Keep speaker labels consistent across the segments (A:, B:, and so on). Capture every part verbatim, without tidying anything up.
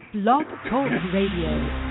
A: Blog Talk Radio.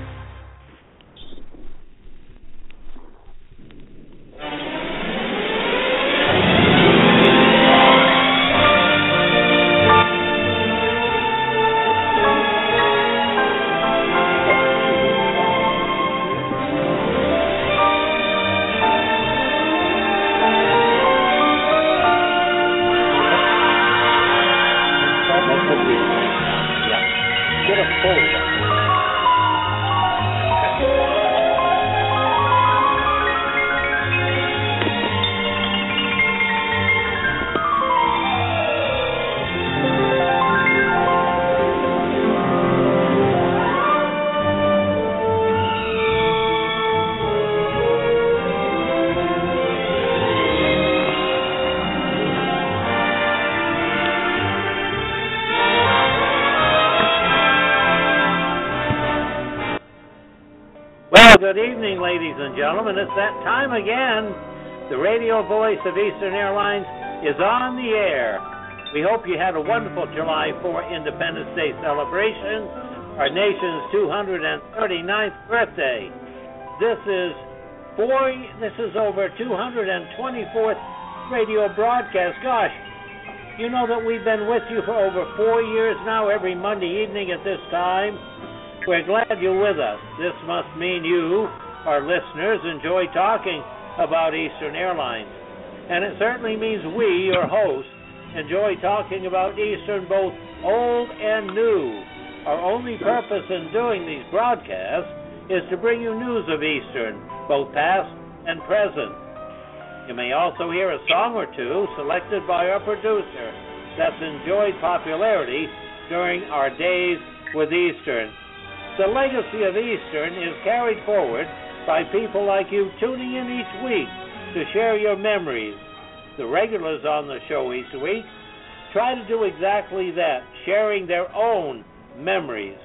B: Good evening, ladies and gentlemen. It's that time again. The radio voice of Eastern Airlines is on the air. We hope you had a wonderful July fourth Independence Day celebration, our nation's two hundred thirty-ninth birthday. This is four. This is over two hundred twenty-fourth radio broadcast. Gosh, you know that we've been with you for over four years now, every Monday evening at this time. We're glad you're with us. This must mean you, our listeners, enjoy talking about Eastern Airlines. And it certainly means we, your hosts, enjoy talking about Eastern, both old and new. Our only purpose in doing these broadcasts is to bring you news of Eastern, both past and present. You may also hear a song or two selected by our producer that's enjoyed popularity during our days with Eastern. The legacy of Eastern is carried forward by people like you tuning in each week to share your memories. The regulars on the show each week try to do exactly that, sharing their own memories.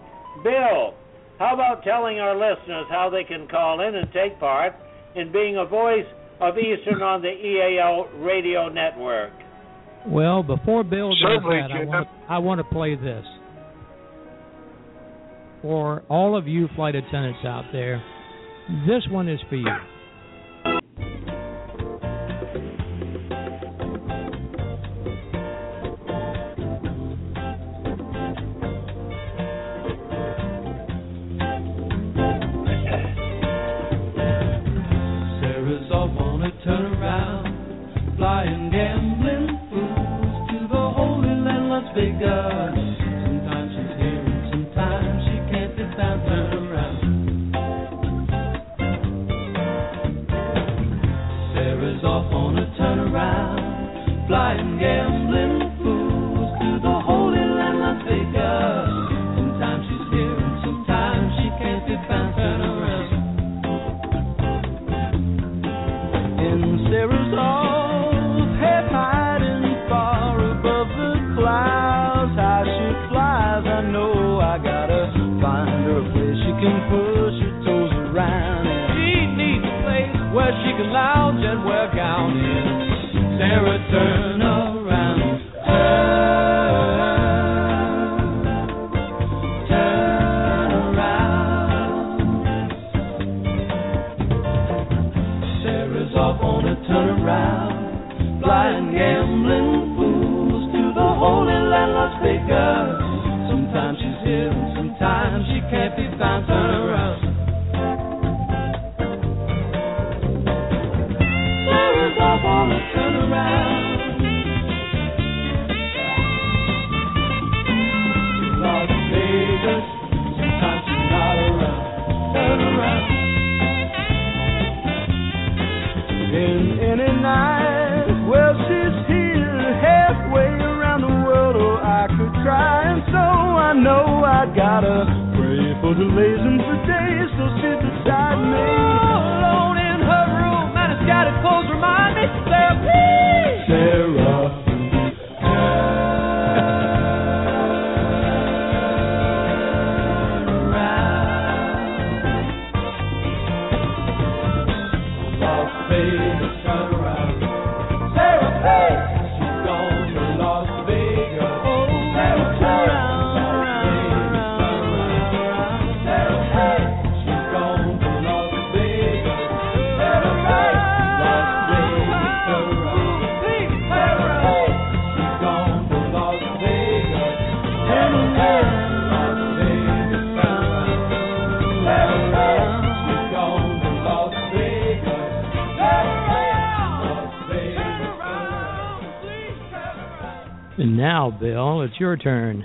B: Bill, how about telling our listeners how they can call in and take part in being a voice of Eastern on the E A L radio network?
C: Well, before Bill does
D: Certainly,
C: that, I want, I want to play this. For all of you flight attendants out there, this one is for you.
E: Sarah's off on a turnaround, flying gambling fools to the Holy Land, Las Vegas. Sometimes she's here and sometimes she can't be found. Turn around. Sarah's off on a turnaround, flying gambling fools to the Holy Land, Las Vegas. Sometimes she's here and sometimes she can't be found. Turn around. In Sarah's off, head hiding far above the clouds. How she flies, I know I gotta find her a place she can push her toes around. And she needs a place where she can lounge and wear gown in. Sarah, turn around. Turn, turn around. Sarah's off on a turnaround, flying gambling fools to the Holy Land, Las Vegas. Sometimes she's here and sometimes she can't be found. Turn around. Sarah's off on a turnaround. Las Vegas. Sometimes she's not around. Turn around. In any night, well, she's here halfway around the world. Oh, I could try, and so I know I gotta pray for delays and for days, so sit beside me. Oh, alone in her room, and it's got its clothes remind me, Sarah, please. Sarah. Sarah,
C: Now, Bill, it's your turn.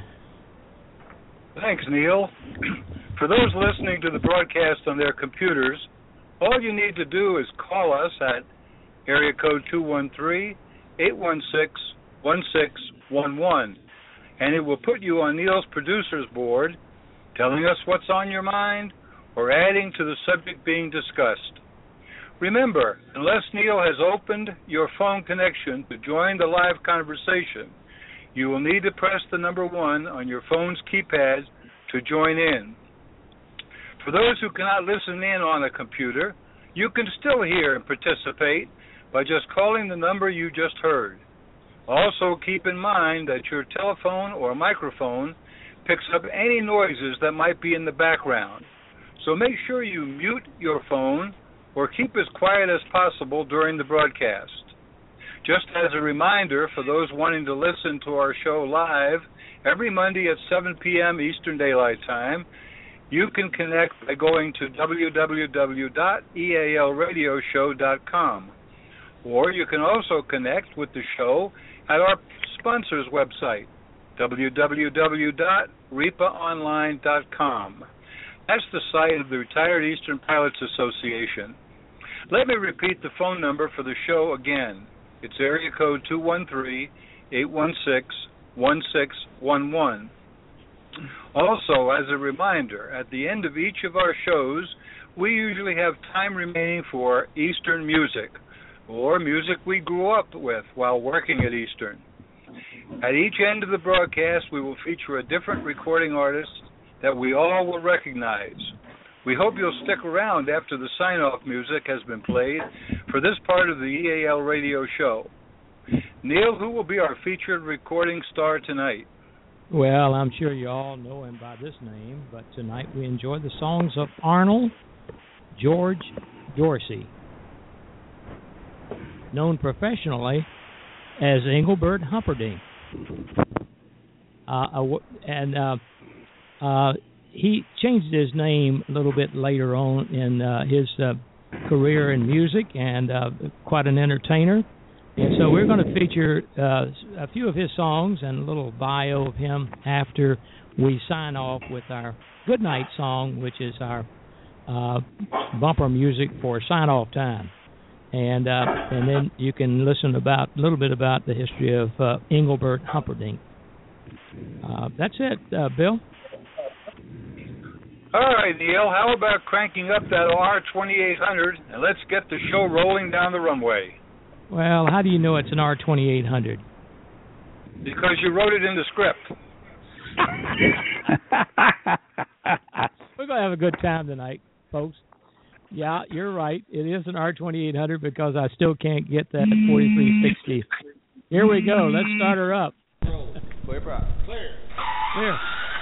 D: Thanks, Neil. For those listening to the broadcast on their computers, all you need to do is call us at area code two one three, eight one six, one six one one, and it will put you on Neil's producer's board, telling us what's on your mind or adding to the subject being discussed. Remember, unless Neil has opened your phone connection to join the live conversation, you will need to press the number one on your phone's keypad to join in. For those who cannot listen in on a computer, you can still hear and participate by just calling the number you just heard. Also, keep in mind that your telephone or microphone picks up any noises that might be in the background. So make sure you mute your phone or keep as quiet as possible during the broadcast. Just as a reminder for those wanting to listen to our show live, every Monday at seven p.m. Eastern Daylight Time, you can connect by going to w w w dot e a l radio show dot com. Or you can also connect with the show at our sponsor's website, w w w dot repa online dot com. That's the site of the Retired Eastern Pilots Association. Let me repeat the phone number for the show again. It's area code two one three, eight one six, one six one one. Also, as a reminder, at the end of each of our shows, we usually have time remaining for Eastern music, or music we grew up with while working at Eastern. At each end of the broadcast, we will feature a different recording artist that we all will recognize. We hope you'll stick around after the sign-off music has been played for this part of the E A L radio show. Neil, who will be our featured recording star tonight?
C: Well, I'm sure you all know him by this name, but tonight we enjoy the songs of Arnold George Dorsey, known professionally as Engelbert Humperdinck. Uh, and uh, uh, he changed his name a little bit later on in uh, his uh, career in music, and uh, quite an entertainer. And so we're going to feature uh, a few of his songs and a little bio of him after we sign off with our goodnight song, which is our uh, bumper music for sign-off time. And uh, and then you can listen about a little bit about the history of uh, Engelbert Humperdinck. Uh, that's it, uh, Bill.
D: All right, Neil, how about cranking up that R twenty-eight hundred and let's get the show rolling down the runway?
C: Well, how do you know it's an R twenty-eight hundred?
D: Because you wrote it in the script.
C: We're going to have a good time tonight, folks. Yeah, you're right. It is an R twenty-eight hundred because I still can't get that forty-three sixty. Here we go. Let's start her up.
F: Clear, prop. Clear.
C: Clear.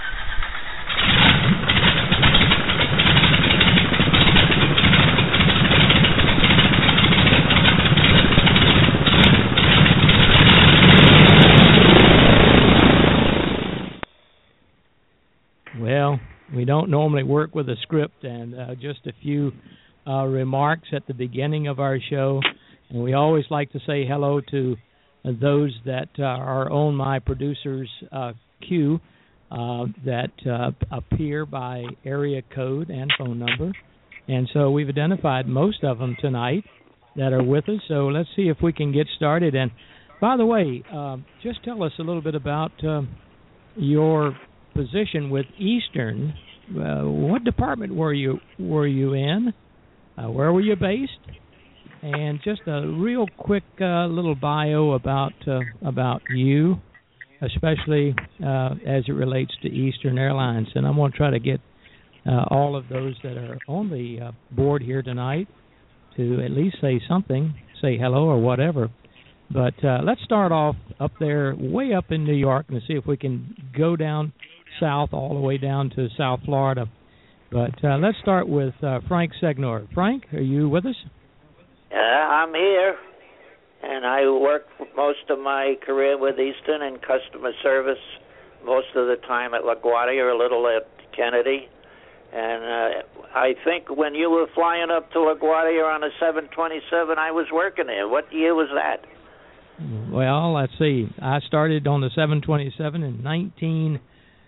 C: Well, we don't normally work with a script, and uh, just a few uh, remarks at the beginning of our show. And we always like to say hello to uh, those that uh, are on my producer's uh, queue uh, that uh, appear by area code and phone number. And so we've identified most of them tonight that are with us. So let's see if we can get started. And by the way, uh, just tell us a little bit about uh, your position with Eastern. Uh, what department were you were you in? Uh, where were you based? And just a real quick uh, little bio about uh, about you, especially uh, as it relates to Eastern Airlines. And I'm going to try to get uh, all of those that are on the uh, board here tonight to at least say something, say hello or whatever. But uh, let's start off up there, way up in New York, and see if we can go down south all the way down to South Florida. But uh, let's start with uh, Frank Segnor. Frank, are you with us?
G: Uh, I'm here, and I worked most of my career with Eastern in customer service, most of the time at LaGuardia or a little at Kennedy. And uh, I think when you were flying up to LaGuardia on a seven twenty-seven, I was working there. What year was that?
C: Well, let's see. I started on the seven twenty-seven in nineteen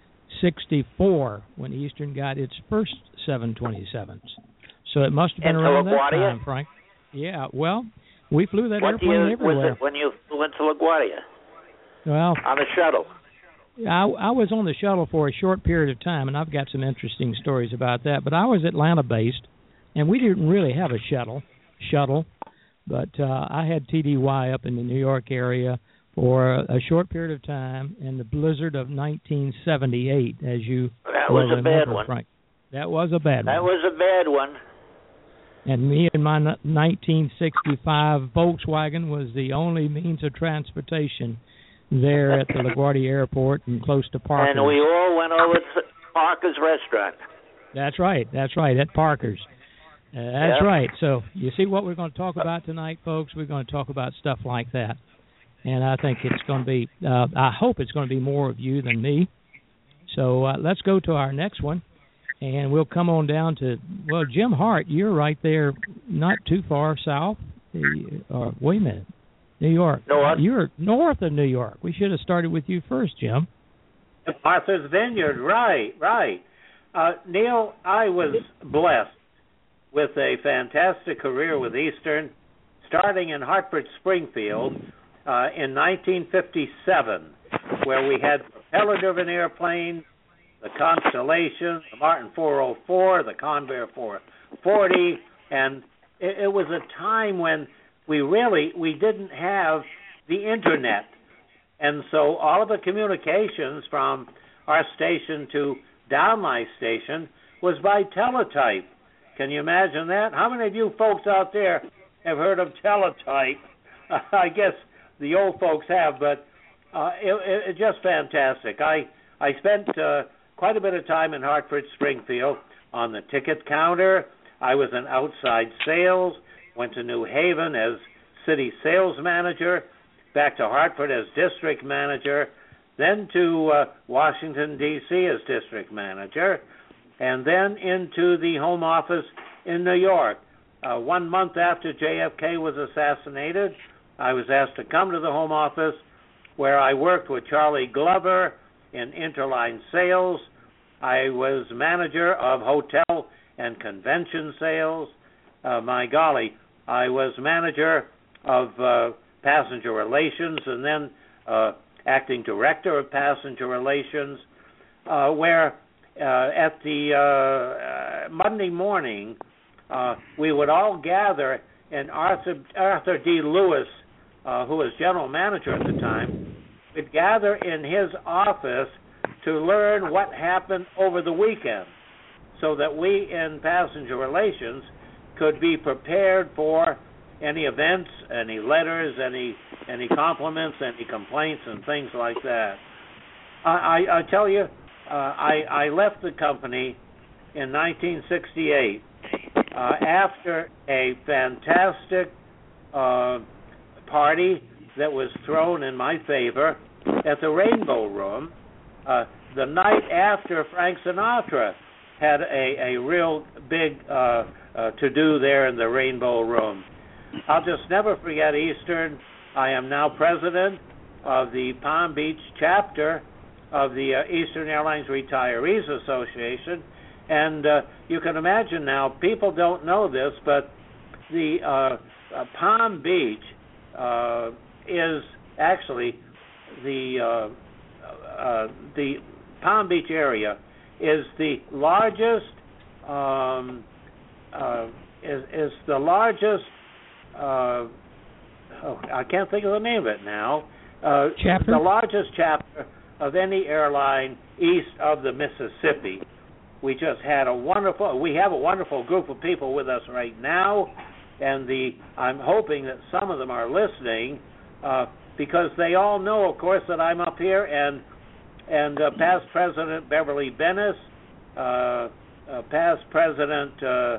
C: sixty-four when Eastern got its first seven twenty-sevens. So it must have been
G: In
C: around that
G: LaGuardia?
C: time, Frank. Yeah, well, we flew that
G: What
C: airplane
G: year
C: everywhere.
G: was it when you went to LaGuardia?
C: Well,
G: on the shuttle.
C: I, I was on the shuttle for a short period of time, and I've got some interesting stories about that. But I was Atlanta-based, and we didn't really have a shuttle, shuttle. But uh, I had T D Y up in the New York area for a, a short period of time in the blizzard of nineteen seventy-eight, as you
G: That
C: will
G: was a
C: remember,
G: bad one.
C: Frank. That was a bad
G: That
C: one.
G: was a bad one.
C: And me and my n- nineteen sixty-five Volkswagen was the only means of transportation there at the LaGuardia Airport and close to Parker's.
G: And we all went over to Parker's restaurant.
C: That's right. That's right, at Parker's. Uh, that's
G: Yep.
C: right. So you see what we're going to talk about tonight, folks? We're going to talk about stuff like that. And I think it's going to be, uh, I hope it's going to be more of you than me. So uh, let's go to our next one. And we'll come on down to, well, Jim Hart, you're right there, not too far south. The, uh, wait a minute. New York.
G: North.
C: You're north of New York. We should have started with you first, Jim.
B: Martha's Vineyard, right, right. Uh, Neil, I was blessed with a fantastic career with Eastern, starting in Hartford, Springfield, uh, in nineteen fifty-seven, where we had propeller-driven airplanes, the Constellation, the Martin four oh four, the Convair four forty, and it, it was a time when we really, we didn't have the Internet. And so all of the communications from our station to down my station was by teletype. Can you imagine that? How many of you folks out there have heard of teletype? Uh, I guess the old folks have, but uh, it, it, it's just fantastic. I, I spent uh, quite a bit of time in Hartford, Springfield on the ticket counter. I was in outside sales, went to New Haven as city sales manager, back to Hartford as district manager, then to uh, Washington, D C as district manager, and then into the home office in New York. Uh, one month after J F K was assassinated, I was asked to come to the home office, where I worked with Charlie Glover in Interline sales. I was manager of hotel and convention sales. Uh, my golly, I was manager of uh, passenger relations, and then uh, acting director of passenger relations, uh, where uh, at the uh, uh, Monday morning, uh, we would all gather in Arthur, Arthur D. Lewis, uh, who was general manager at the time, we'd gather in his office to learn what happened over the weekend so that we in passenger relations could be prepared for any events, any letters, any any compliments, any complaints, and things like that. I, I, I tell you, uh, I, I left the company in nineteen sixty-eight uh, after a fantastic uh, party that was thrown in my favor at the Rainbow Room uh, the night after Frank Sinatra had a, a real big uh, uh, to-do there in the Rainbow Room. I'll just never forget Eastern. I am now president of the Palm Beach chapter of the uh, Eastern Airlines Retirees Association. And uh, you can imagine now, people don't know this, but the uh, uh, Palm Beach uh, is actually the uh, uh, the Palm Beach area is the largest um, uh, is is the largest. Uh, oh, I can't think of the name of it now. Uh,
C: chapter?
B: The largest chapter of any airline east of the Mississippi. We just had a wonderful. We have a wonderful group of people with us right now, and the I'm hoping that some of them are listening uh, because they all know, of course, that I'm up here, and and uh, past President Beverly Bennis, uh, uh, past President. Uh,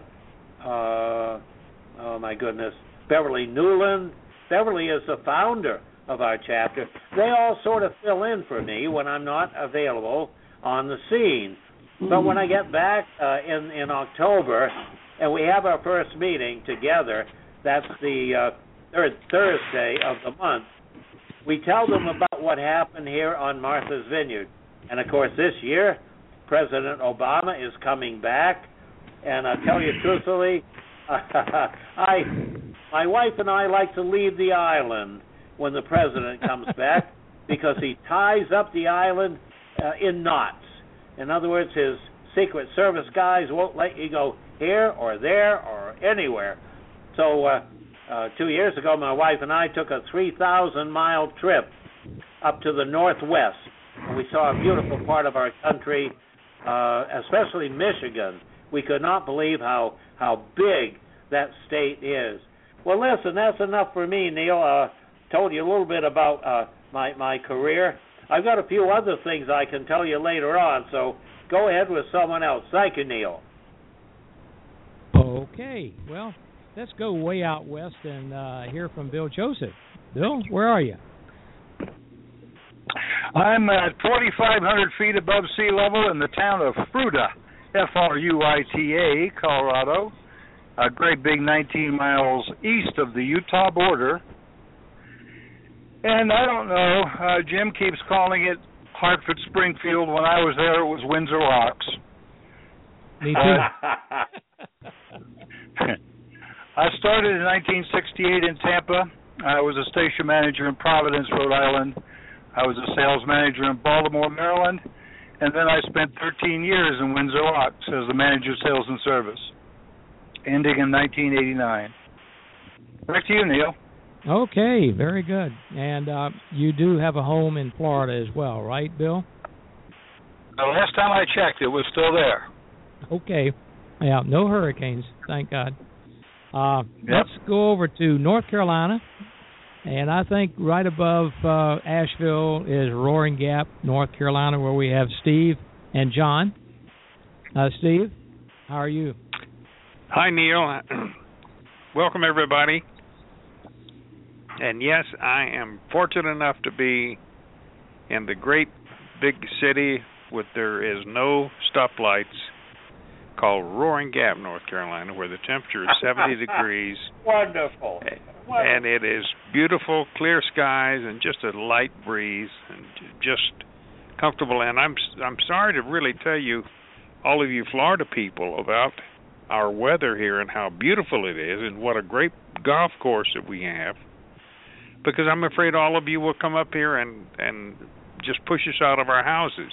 B: uh, oh my goodness. Beverly Newland. Beverly is the founder of our chapter. They all sort of fill in for me when I'm not available on the scene. But when I get back uh, in, in October and we have our first meeting together, that's the uh, third Thursday of the month, we tell them about what happened here on Martha's Vineyard. And, of course, this year, President Obama is coming back. And I'll tell you truthfully, I, my wife and I like to leave the island when the president comes back because he ties up the island uh, in knots. In other words, his Secret Service guys won't let you go here or there or anywhere. So uh, uh, two years ago, my wife and I took a three thousand mile trip up to the northwest. And we saw a beautiful part of our country, uh, especially Michigan. We could not believe how, how big that state is. Well, listen, that's enough for me, Neil. Uh, told you a little bit about uh, my, my career. I've got a few other things I can tell you later on, so go ahead with someone else. Thank you, Neil.
C: Okay. Well, let's go way out west and uh, hear from Bill Joseph. Bill, where are you?
D: I'm at forty-five hundred feet above sea level in the town of Fruita, F R U I T A, Colorado, a great big nineteen miles east of the Utah border. And I don't know, uh, Jim keeps calling it Hartford Springfield. When I was there, it was Windsor Locks.
C: Me too.
D: I started in nineteen sixty-eight in Tampa. I was a station manager in Providence, Rhode Island. I was a sales manager in Baltimore, Maryland. And then I spent thirteen years in Windsor Locks as the manager of sales and service, ending in nineteen eighty-nine. Back to you, Neil.
C: Okay, very good. And uh, you do have a home in Florida as well, right, Bill?
D: The last time I checked, it was still there.
C: Okay. Yeah, no hurricanes, thank God. Uh,
D: Yep.
C: Let's go over to North Carolina. And I think right above uh, Asheville is Roaring Gap, North Carolina, where we have Steve and John. Uh, Steve, how are you?
H: Hi, Neil. Welcome, everybody. And yes, I am fortunate enough to be in the great big city with there is no stoplights called Roaring Gap, North Carolina, where the temperature is seventy degrees.
B: Wonderful.
H: And it is beautiful, clear skies, and just a light breeze, and just comfortable. And I'm I'm sorry to really tell you, all of you Florida people, about our weather here and how beautiful it is, and what a great golf course that we have. Because I'm afraid all of you will come up here and and just push us out of our houses.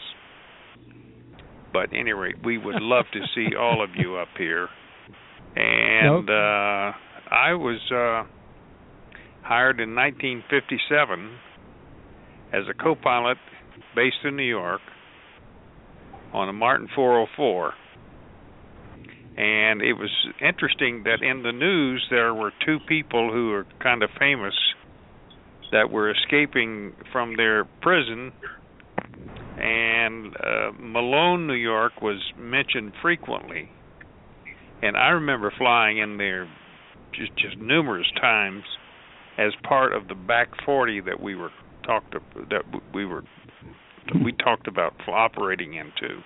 H: But at any rate, we would love to see all of you up here. And
C: nope.
H: uh, I was uh, hired in nineteen fifty-seven as a co-pilot based in New York on a Martin four oh four. And it was interesting that in the news there were two people who are kind of famous that were escaping from their prison, and uh, Malone, New York was mentioned frequently. And I remember flying in there just, just numerous times as part of the back forty that we were talked that we were we talked about operating into.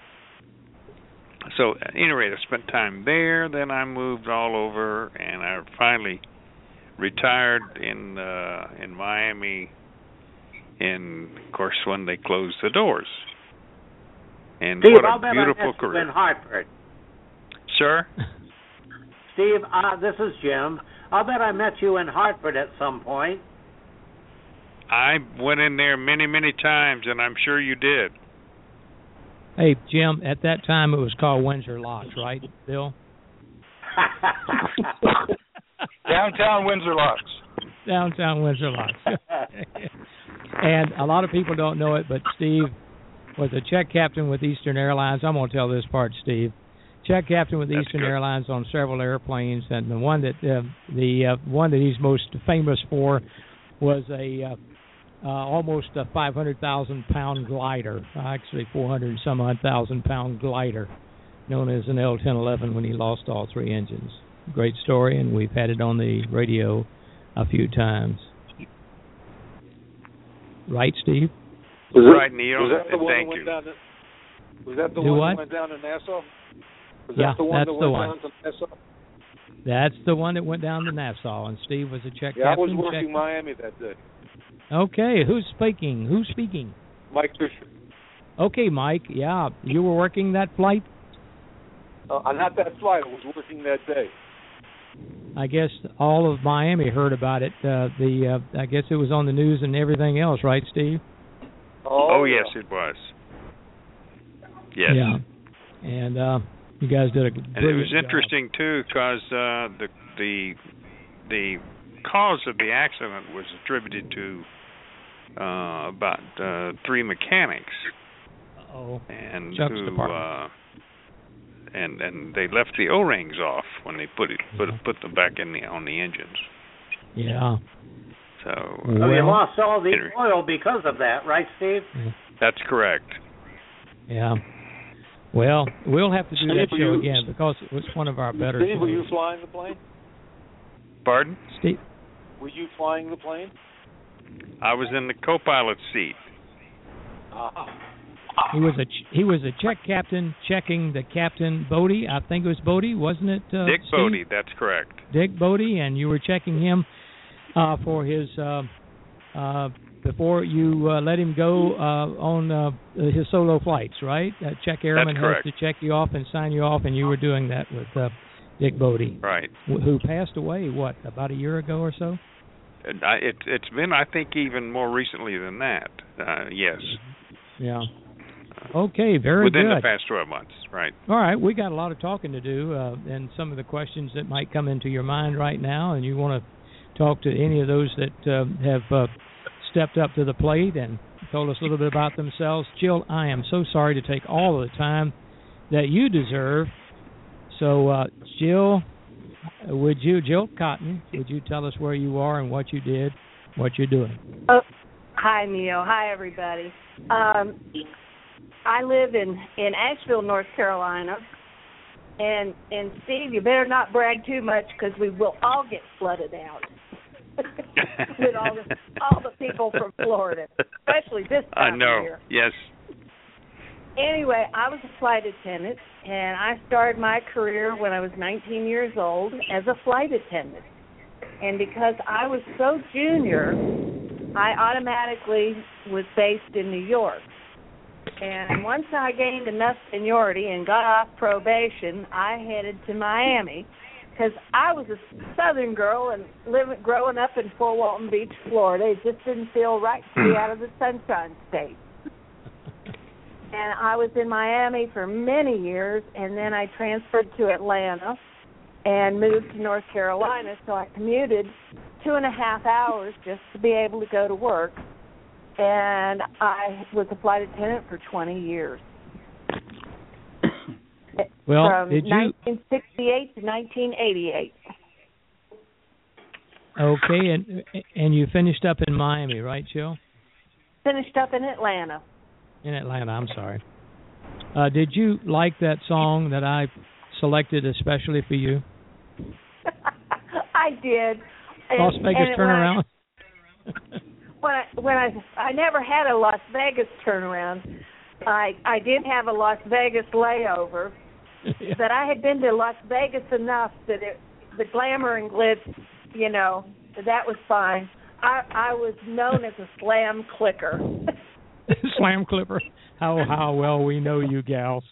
H: So at any rate, I spent time there. Then I moved all over, and I finally retired in uh, in Miami. And of course, when they closed the doors. And
B: Steve,
H: what a
B: I'll bet
H: beautiful
B: I met
H: career,
B: you in Hartford.
H: Sir.
B: Steve, uh, this is Jim. I'll bet I met you in Hartford at some point.
H: I went in there many, many times, and I'm sure you did.
C: Hey, Jim, at that time it was called Windsor Locks, right, Bill?
D: Downtown Windsor Locks.
C: Downtown Windsor Locks. And a lot of people don't know it, but Steve was a check captain with Eastern Airlines. I'm going to tell this part, Steve. Check captain with
H: That's
C: Eastern
H: good.
C: Airlines on several airplanes, and the one that uh, the uh, one that he's most famous for was a uh, uh, almost a five hundred thousand pound glider, actually four hundred some odd thousand pound glider, known as an L ten eleven when he lost all three engines. Great story, and we've had it on the radio a few times. Right, Steve?
I: Was
H: Right, Neil.
I: Was that the one
H: Thank
I: that went
H: you.
I: down to, was that the
C: Do
I: one
C: what?
I: that went down to Nassau? Was
C: Yeah,
I: that the one
C: that's
I: that
C: the
I: went
C: one.
I: down to Nassau?
C: That's the one that went down to Nassau, and Steve was a check
I: Yeah, I
C: captain.
I: was working
C: check-
I: Miami that day.
C: Okay, who's speaking? Who's speaking?
I: Mike Fisher.
C: Okay, Mike. Yeah, you were working that flight?
I: Uh, not that flight. I was working that day.
C: I guess all of Miami heard about it. Uh, the uh, I guess it was on the news and everything else, right, Steve?
I: Oh,
H: oh
I: yeah.
H: yes, it was. Yes.
C: Yeah. And uh, you guys did a brilliant
H: And it was
C: job.
H: interesting too, because uh, the the the cause of the accident was attributed to uh, about uh, three mechanics.
C: Oh.
H: And
C: Chuck's
H: who
C: department.
H: uh, and and they left the O-rings off when they put it put put them back in the on the engines.
C: Yeah.
H: So
B: So you
C: Well-
B: lost all the
H: Henry.
B: oil because of that, right, Steve?
H: that's correct.
C: Yeah. Well, we'll have to do
I: Steve,
C: that
I: were
C: show
I: you-
C: again because it was one of our better
I: Steve, were you
C: shows.
I: flying the plane?
H: Pardon?
C: Steve,
I: Were you flying the plane?
H: I was in the co-pilot seat.
I: Uh-huh.
C: he was a ch- he was a check captain checking the captain Bodie. I think it was Bodie, wasn't it? Uh,
H: Dick
C: Steve?
H: Bodie, that's correct.
C: Dick Bodie, and you were checking him uh, for his uh, uh, before you uh, let him go uh, on uh, his solo flights, right? Uh, check airman has
H: correct.
C: to check you off and sign you off, and you were doing that with uh, Dick Bodie,
H: Right.
C: wh- who passed away what about a year ago or so.
H: And I, it, it's been, I think, even more recently than that. Uh, yes.
C: Yeah. Okay, very
H: Within
C: good.
H: the past twelve months, right.
C: All right, we got a lot of talking to do, uh, and some of the questions that might come into your mind right now, and you want to talk to any of those that uh, have uh, stepped up to the plate and told us a little bit about themselves. Jill, I am so sorry to take all of the time that you deserve. So, uh, Jill, would you, Jill Cotton, would you tell us where you are and what you did, what you're doing?
J: Oh, hi, Neil. Hi, everybody. Um, I live in, in Asheville, North Carolina. And, and Steve, you better not brag too much because we will all get flooded out with all the, all the people from Florida, especially this time
H: I know,
J: of year.
H: yes.
J: Anyway, I was a flight attendant, and I started my career when I was nineteen years old as a flight attendant. And because I was so junior, I automatically was based in New York. And once I gained enough seniority and got off probation, I headed to Miami because I was a southern girl and living, growing up in Fort Walton Beach, Florida. It just didn't feel right to be out of the Sunshine State. And I was in Miami for many years, and then I transferred to Atlanta and moved to North Carolina, so I commuted two and a half hours just to be able to go to work. And I was a flight attendant for twenty years.
C: Well,
J: From
C: did you?
J: nineteen sixty-eight to nineteen eighty-eight.
C: Okay, and and you finished up in Miami, right, Jill?
J: Finished up in Atlanta.
C: In Atlanta, I'm sorry. Uh, did you like that song that I selected especially for you?
J: I did. And,
C: Las Vegas
J: and
C: turnaround?
J: When I, when I I never had a Las Vegas turnaround. I I did have a Las Vegas layover,
C: Yeah.
J: but I had been to Las Vegas enough that it, the glamour and glitz, you know, that was fine. I I was known as a slam clicker.
C: Slam Clipper. How how well we know you gals.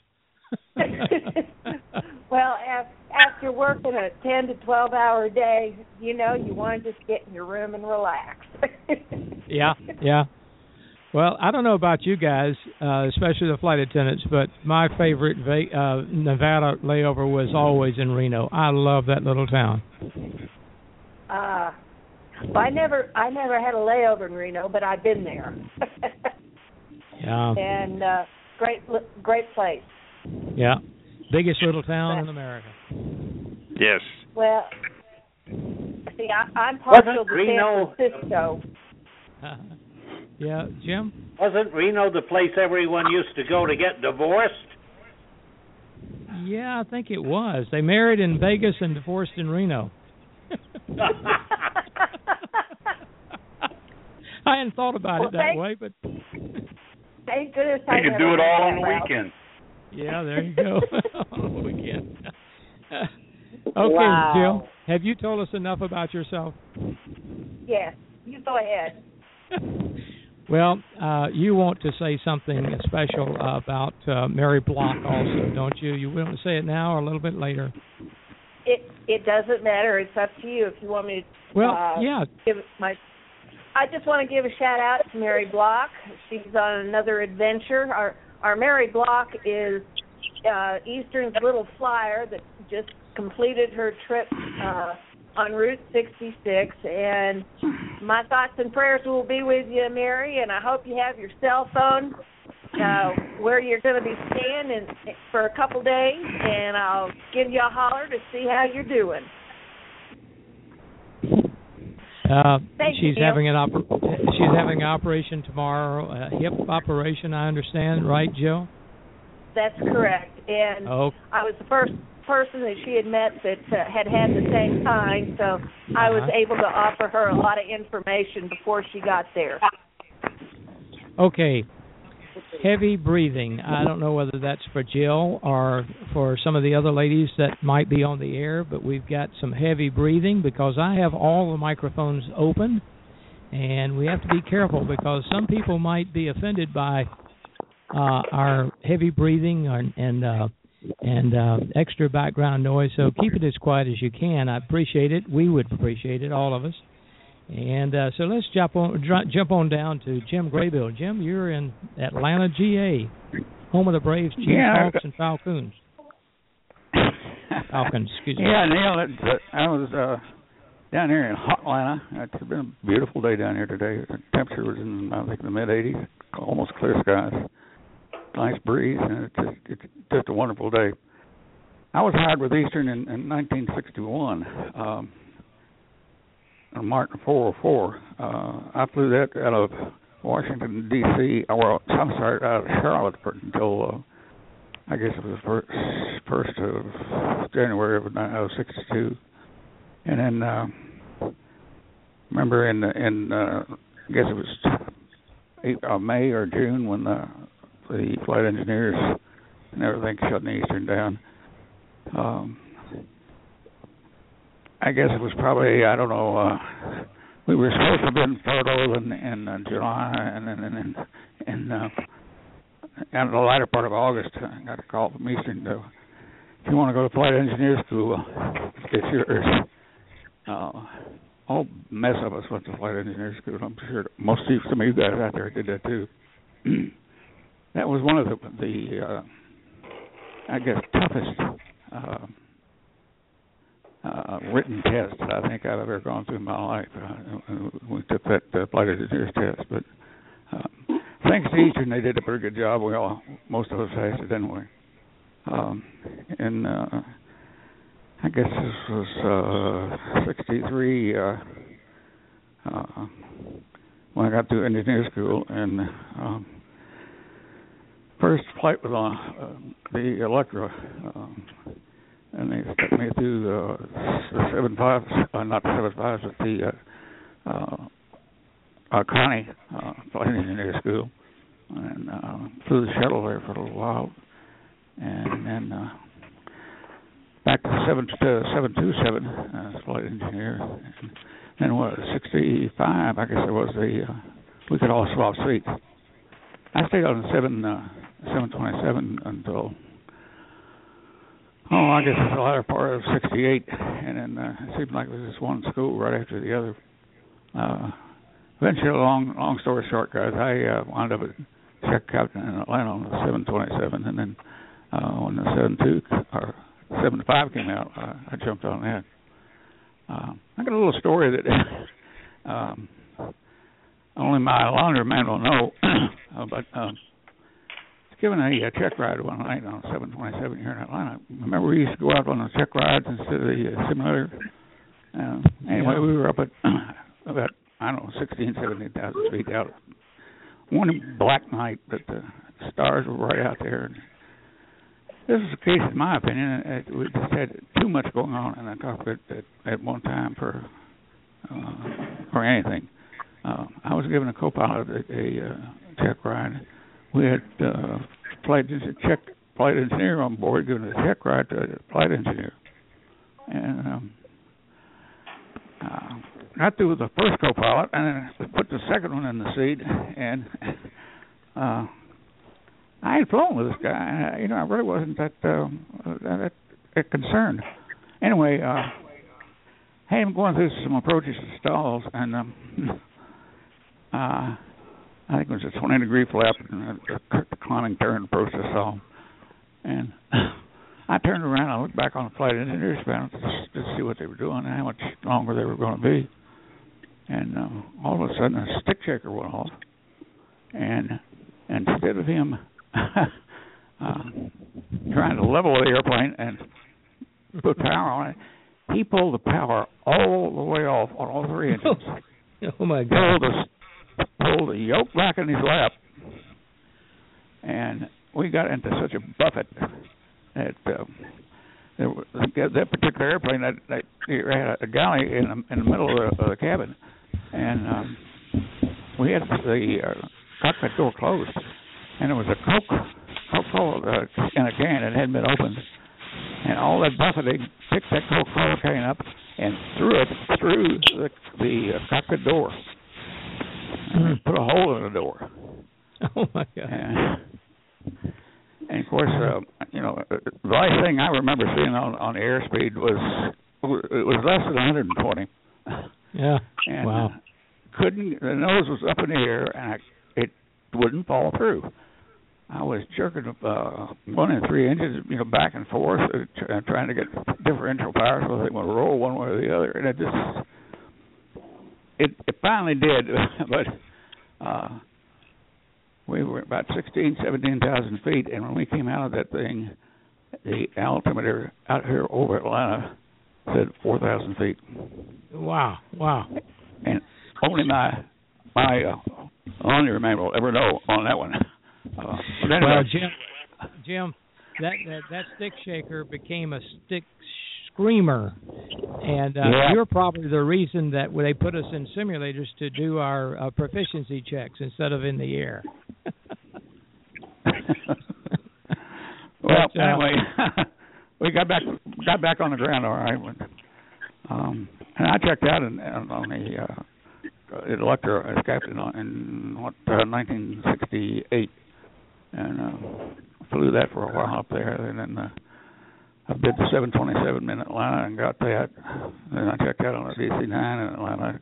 J: Well, af- after working a ten to twelve hour day, you know, you want to just get in your room and relax.
C: Yeah, yeah. Well, I don't know about you guys, uh, especially the flight attendants, but my favorite va- uh, Nevada layover was always in Reno. I love that little town.
J: Uh, well, I never, I never had a layover in Reno, but I've been there.
C: Yeah,
J: And uh, great, great place.
C: yeah. Biggest little town in America.
H: Yes.
J: Well, see, I, I'm partial
B: Wasn't
J: to
B: Reno-
J: San Francisco.
C: Yeah, Jim?
B: Wasn't Reno the place everyone used to go to get divorced?
C: Yeah, I think it was. They married in Vegas and divorced in Reno. I hadn't thought about
J: Well,
C: it that
J: thank-
C: way, but
J: Thank goodness I
D: You can
J: never
D: do it
J: went
D: all
J: that
D: on the
J: route.
D: weekend.
C: yeah, there you go. On the weekend. Okay,
J: Wow.
C: Jill, have you told us enough about yourself?
J: Yes, you go ahead.
C: Well, uh, you want to say something special about uh, Mary Block also, don't you? You want to say it now or a little bit later?
J: It it doesn't matter. It's up to you if you want me to.
C: Well,
J: uh,
C: yeah.
J: Give my. I just want to give a shout out to Mary Block. She's on another adventure. Our our Mary Block is uh, Eastern's little flyer that just completed her trip uh, on Route sixty-six. And my thoughts and prayers will be with you, Mary. And I hope you have your cell phone uh, where you're going to be staying in, for a couple days. And I'll give you a holler to see how you're doing.
C: Uh,
J: Thank
C: she's
J: you,
C: having an oper- she's having an operation tomorrow, a hip operation, I understand, right, Jill?
J: That's correct. And
C: oh.
J: I was the first person that she had met that uh, had had the same kind, so I was
C: Uh-huh.
J: able to offer her a lot of information before she got there.
C: Okay. Heavy breathing. I don't know whether that's for Jill or for some of the other ladies that might be on the air, but we've got some heavy breathing because I have all the microphones open, and we have to be careful because some people might be offended by uh, our heavy breathing and and, uh, and uh, extra background noise. So keep it as quiet as you can. I appreciate it. We would appreciate it, all of us. And uh, so let's jump on dr- jump on down to Jim Graybill. Jim, you're in Atlanta, G A, home of the Braves, Chiefs,
K: yeah,
C: Hawks, and Falcons. Falcons, excuse me.
K: Yeah, Neil, it, uh, I was uh, down here in hot Atlanta. It's been a beautiful day down here today. The temperature was in, I think, the mid eighties, almost clear skies. Nice breeze, and it's just, it's just a wonderful day. I was hired with Eastern in, in nineteen sixty-one. Um, on Martin four oh four. Uh, I flew that out of Washington, D C, or I'm sorry, out of Charlotte for, until uh, I guess it was first, first of January of sixty-two. And then, uh, remember in, in uh, I guess it was April, uh, May or June when the, the flight engineers and everything shut the Eastern down. Um, I guess it was probably, I don't know, uh, we were supposed to have been furloughed in, in uh, July, and then in, in, in, uh, in the latter part of August, I got a call from Eastern to, if you want to go to flight engineer school, it's yours. Uh, all mess of us went to flight engineer school. I'm sure most of some of you guys out there did that too. That was one of the, the uh, I guess, toughest uh, Uh, written test I think I've ever gone through in my life. Uh, we took that uh, flight engineer's test, but uh, thanks to Eastern, they did a pretty good job. We all, most of us passed it, didn't we? Um, and uh, I guess this was uh, sixty-three uh, uh, when I got to engineer school, and um, first flight was on uh, the Electra. Um, And they took me through uh, the seven fives, uh, not the seven fives, but the uh, uh, uh, Connie uh, flight engineer school, and uh, flew the shuttle there for a little while, and then uh, back to seven to seven two seven as flight engineer. And then what? Sixty-five, I guess it was the uh, we could all swap seats. I stayed on the seven uh, seven twenty-seven until. Oh, I guess it's the latter part of sixty-eight, and then uh, it seemed like it was just one school right after the other. Uh, eventually, long long story short, guys, I uh, wound up at check captain in Atlanta on the seven twenty-seven, and then uh, when the seven two or seven five came out, uh, I jumped on that. Uh, I got a little story that um, only my laundryman will know, uh, but. Um, Given a, a check ride one night on seven twenty-seven here in Atlanta. Remember, we used to go out on the check rides instead of the uh, simulator. Uh, anyway, we were up at about I don't know sixteen, seventeen thousand feet out. One black night, but the stars were right out there. And this was the case, in my opinion. It, we just had too much going on in the cockpit at, at one time for uh, for anything. Uh, I was given a co-pilot a, a uh, check ride. We had uh, flight check flight engineer on board giving a check ride to a flight engineer, and um, uh, got through with the first co-pilot, and then put the second one in the seat, and uh, I had flown with this guy. You know, I really wasn't that uh, that, that concerned. Anyway, uh, had him going through some approaches to stalls, and um, uh, I think it was a twenty degree flap, and a, a climbing turn approach to stall. And I turned around, I looked back on the flight engineer's panel to, to see what they were doing and how much longer they were going to be. And uh, all of a sudden, a stick shaker went off, and instead of him uh, trying to level the airplane and put power on it, he pulled the power all the way off on all three engines.
C: Oh my God!
K: Pulled the, pulled the yoke back in his lap, and we got into such a buffet that uh, there was, that particular airplane that, that had a galley in the, in the middle of the, of the cabin, and um, we had the uh, cockpit door closed, and there was a Coke Coca-Cola uh, in a can that hadn't been opened, and all that buffeting picked that Coca-Cola can up and threw it through the, the uh, cockpit door, and put a hole in the door.
C: Oh my God!
K: And, and of course, uh, you know, the last thing I remember seeing on, on airspeed was it was less than one hundred twenty.
C: Yeah.
K: And
C: wow.
K: Couldn't the nose was up in the air and I, it wouldn't fall through. I was jerking uh, one and three inches, you know, back and forth, uh, trying to get differential power so they would roll one way or the other, and it just it it finally did, but. Uh, We were about sixteen, seventeen thousand feet, and when we came out of that thing, the altimeter out here over Atlanta said four thousand feet.
C: Wow, wow.
K: And only my my uh, only remember will ever know on that one. Uh, but anyway.
C: Well, Jim, Jim, that, that that stick shaker became a stick screamer, and uh,
K: yeah.
C: you're probably the reason that they put us in simulators to do our uh, proficiency checks instead of in the air.
K: Well,
C: but, uh,
K: anyway, we got back got back on the ground all right. When, um, and I checked out in, on the uh, Electra as captain in what uh, nineteen sixty-eight, and uh, flew that for a while up there, and then. Uh, I did the seven twenty-seven in Atlanta and got that. Then I checked out on a D C nine in Atlanta.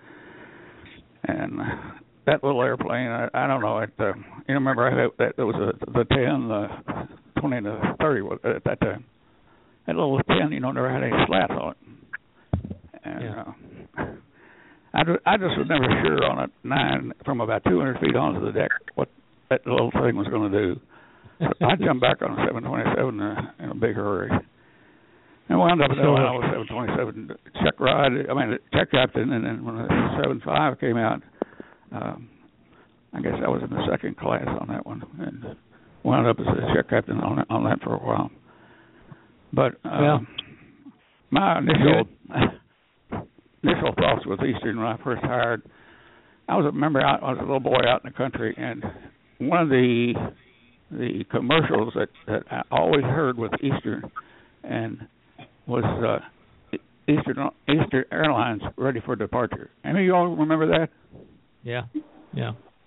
K: And that little airplane, I, I don't know, it, uh, you remember I, that it was a, the ten, the twenty, and the thirty at that time. That little ten, you know, never had any slats on it. And
C: yeah.
K: uh, I, I just was never sure on a nine from about two hundred feet onto the deck what that little thing was going to do. I jumped back on a seven twenty-seven uh, in a big hurry. And wound up in Atlanta with seven twenty-seven check ride, I mean, check captain, and then when the seven five came out, um, I guess I was in the second class on that one, and wound up as a check captain on that, on that for a while. But um,
C: yeah.
K: my initial initial thoughts with Eastern when I first hired, I was a member out, I was a little boy out in the country, and one of the the commercials that, that I always heard with Eastern and was uh, Eastern Eastern Airlines ready for departure. Any of you all remember that?
C: Yeah, yeah,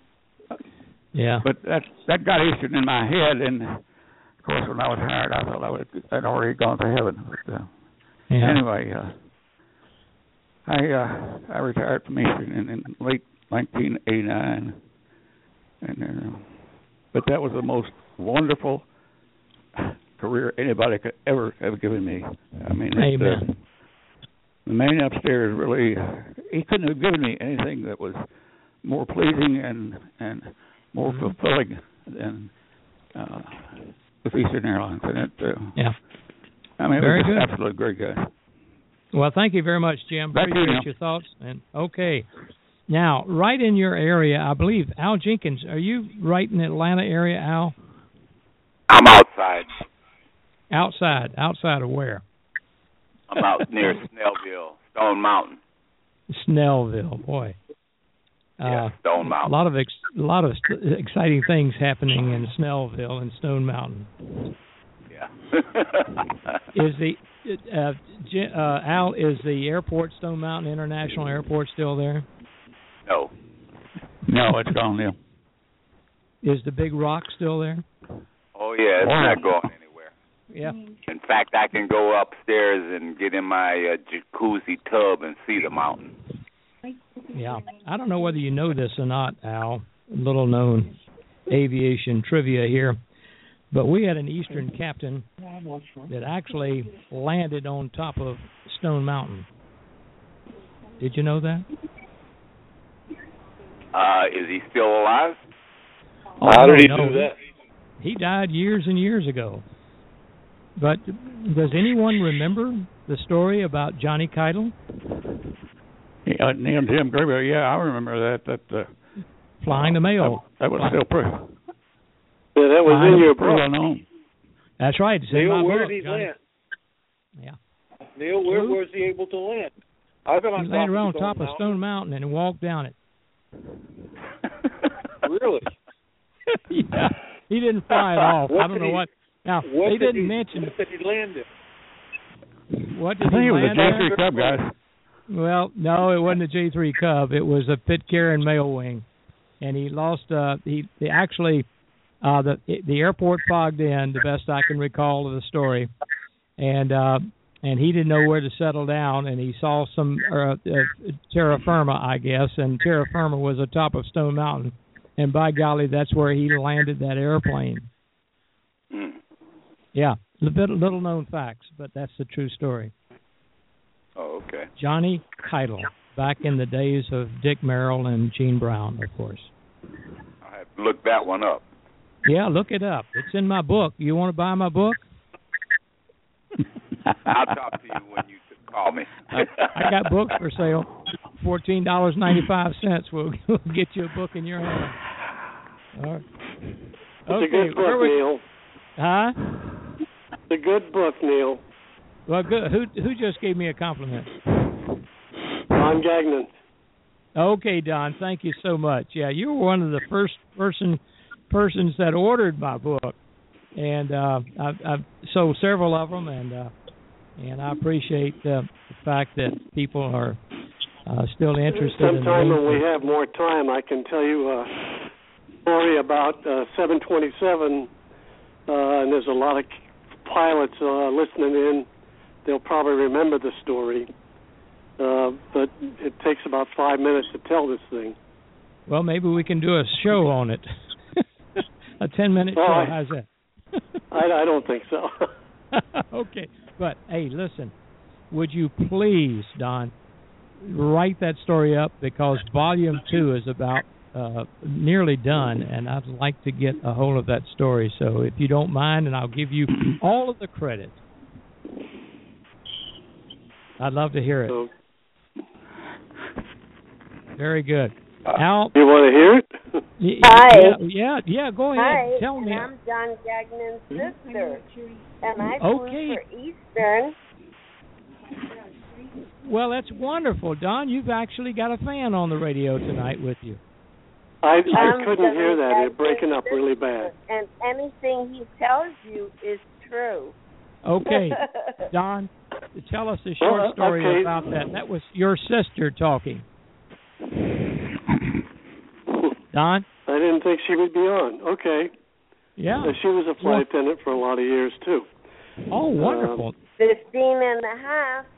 C: yeah.
K: But that that got Eastern in my head, and of course when I was hired, I thought I would I'd already gone to heaven. But, uh,
C: yeah.
K: Anyway, uh, I uh, I retired from Eastern in, in late nineteen eighty-nine, and. Uh, But that was the most wonderful career anybody could ever have given me. I mean, it, uh, the man upstairs really, he couldn't have given me anything that was more pleasing and and more mm-hmm. fulfilling than uh, with Eastern Airlines. And it, uh,
C: yeah.
K: I mean,
C: very
K: it was
C: good.
K: Absolutely great guy.
C: Well, thank you very much, Jim.
K: Thank
C: Appreciate
K: you,
C: your thoughts. And okay. Now, right in your area, I believe, Al Jenkins, are you right in the Atlanta area, Al?
L: I'm outside.
C: Outside. Outside of where?
L: I'm out near Snellville, Stone Mountain.
C: Snellville, boy.
L: Yeah,
C: uh,
L: Stone Mountain.
C: A lot of ex- a lot of exciting things happening in Snellville and Stone Mountain.
L: Yeah.
C: Is the uh, J- uh, Al? Is the airport, Stone Mountain International Airport, still there?
L: No.
K: No, it's gone now.
C: Is the Big Rock still there?
L: Oh yeah, it's not going anywhere.
C: Yeah.
L: In fact, I can go upstairs and get in my uh, jacuzzi tub and see the mountain.
C: Yeah. I don't know whether you know this or not, Al. Little known aviation trivia here. But we had an Eastern captain that actually landed on top of Stone Mountain. Did you know that?
L: Uh, is he still alive?
C: Oh,
I: How did he
C: no.
I: do that?
C: He died years and years ago. But does anyone remember the story about Johnny Keitel?
K: Yeah, Neil Jim Gruber. Yeah, I remember that. That uh,
C: flying the mail.
K: That, that was still pretty.
I: Yeah, that was
C: flying
I: in your
C: pretty
I: book.
C: well known. That's right. It's in
I: Neil,
C: my
I: where
C: book,
I: did he
C: Johnny.
I: land?
C: Yeah.
I: Neil, where
C: Who?
I: was he able to land? I've been on
C: He
I: top
C: landed
I: of
C: on
I: Stone
C: top of
I: Mountain.
C: Stone Mountain and walked down it.
I: Really?
C: Yeah. He didn't fly it off.
I: What
C: I don't
I: did
C: know
I: he-
C: what. Now,
I: What
C: they
I: did
C: didn't
I: he,
C: mention
I: What did he land in?
C: what
K: I
C: did
K: think
C: he
K: it was a
C: land
K: J
C: there?
K: three Cub, guys.
C: Well, no, it wasn't a J three Cub. It was a Pitcairn Mail Wing, and he lost. Uh, he, he actually, uh, the the airport fogged in. The best I can recall of the story, and uh, and he didn't know where to settle down, and he saw some uh, uh, terra firma, I guess, and terra firma was atop of Stone Mountain, and by golly, that's where he landed that airplane.
L: Mm.
C: Yeah, little, little known facts, but that's the true story.
L: Oh, okay.
C: Johnny Keitel, back in the days of Dick Merrill and Gene Brown, of course.
L: I have to look that one up.
C: Yeah, look it up. It's in my book. You want to buy my book?
L: I'll talk to you when you call me.
C: I, I got books for sale. fourteen dollars and ninety-five cents. We'll, we'll get you a book in your hand. All right.
M: It's
C: Okay,
M: a good book,
C: where we-
M: Neil.
C: Huh?
M: It's a good book, Neil.
C: Well, good. Who who just gave me a compliment?
M: Don Gagnon.
C: Okay, Don. Thank you so much. Yeah, you were one of the first person persons that ordered my book, and uh, I've, I've sold several of them, and uh, and I appreciate uh, the fact that people are uh, still interested.
M: Sometime
C: in
M: when we have more time, I can tell you a story about uh, seven twenty-seven, uh, and there's a lot of pilots uh, listening in. They'll probably remember the story, uh, but it takes about five minutes to tell this thing.
C: Well, maybe we can do a show on it. A ten-minute
M: Well,
C: show.
M: I-
C: How's that?
M: I, I don't think so.
C: Okay, but hey, listen. Would you please, Don, write that story up, because volume two is about uh, nearly done, and I'd like to get a hold of that story. So if you don't mind, and I'll give you all of the credit. I'd love to hear it.
M: So,
C: Very good. Al,
M: you want to hear it?
C: y-
N: Hi.
C: Yeah, yeah, yeah, go ahead.
N: Hi,
C: Tell
N: and
C: me.
N: I'm John Gagnon's sister, and I
C: Okay.
N: flew for Eastern.
C: Well, that's wonderful, Don. You've actually got a fan on the radio tonight with you.
M: I, I
N: I'm
M: couldn't
N: John
M: hear that. It's
N: Gagnon's
M: breaking up really
N: sister,
M: bad.
N: And anything he tells you is true.
C: Okay, Don, tell us a short
M: Well,
C: story
M: okay.
C: about that. That was your sister talking. Don?
M: I didn't think she would be on. Okay.
C: Yeah.
M: Uh, she was a flight attendant for a lot of years, too.
C: Oh, wonderful.
N: Fifteen and a half.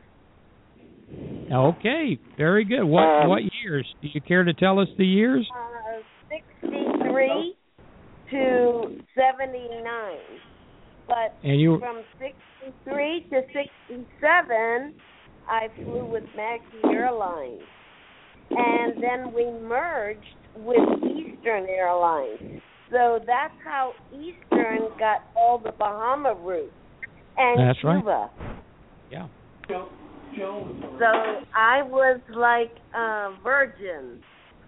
C: Okay, very good. What
M: Um,
C: what years? Do you care to tell us the years?
N: Uh, sixty-three to seventy-nine. But
C: And you were-
N: from sixty-three to sixty-seven, I flew with Mackey Airlines. And then we merged with Eastern Airlines. So that's how Eastern got all the Bahama routes and
C: That's right.
N: Cuba.
C: Yeah.
N: So I was like uh, Virgin.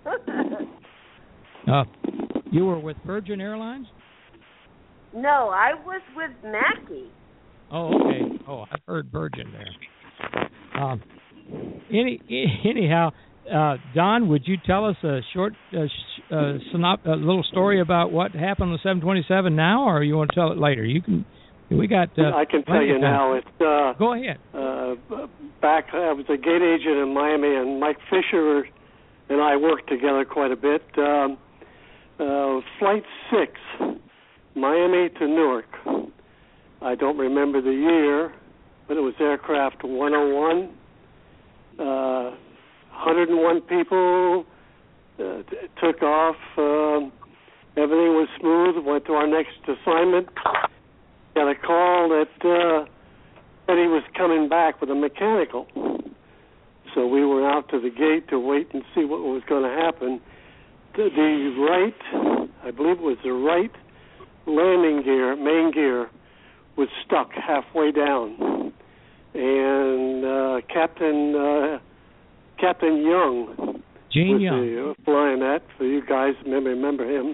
C: Uh, you were with Virgin Airlines?
N: No, I was with Mackey.
C: Oh, okay. Oh, I've heard Virgin there. Um, any anyhow, uh, Don, would you tell us a short, uh, sh- uh, synop- a little story about what happened on seven twenty-seven now, or you want to tell it later? You can We got. Uh,
M: I can tell you now. It's. Uh,
C: Go ahead.
M: Uh, back, I was a gate agent in Miami, and Mike Fisher and I worked together quite a bit. Um, uh, Flight six, Miami to Newark. I don't remember the year, but it was aircraft one oh one. Uh, one hundred one people uh, t- took off. Um, everything was smooth. Went to our next assignment. Got a call that uh, that he was coming back with a mechanical. So we were out to the gate to wait and see what was going to happen. The, the right, I believe it was the right landing gear, main gear, was stuck halfway down, and uh, Captain uh, Captain Young
C: Gene
M: was
C: Young.
M: the, uh, flying that. For you guys, maybe remember him.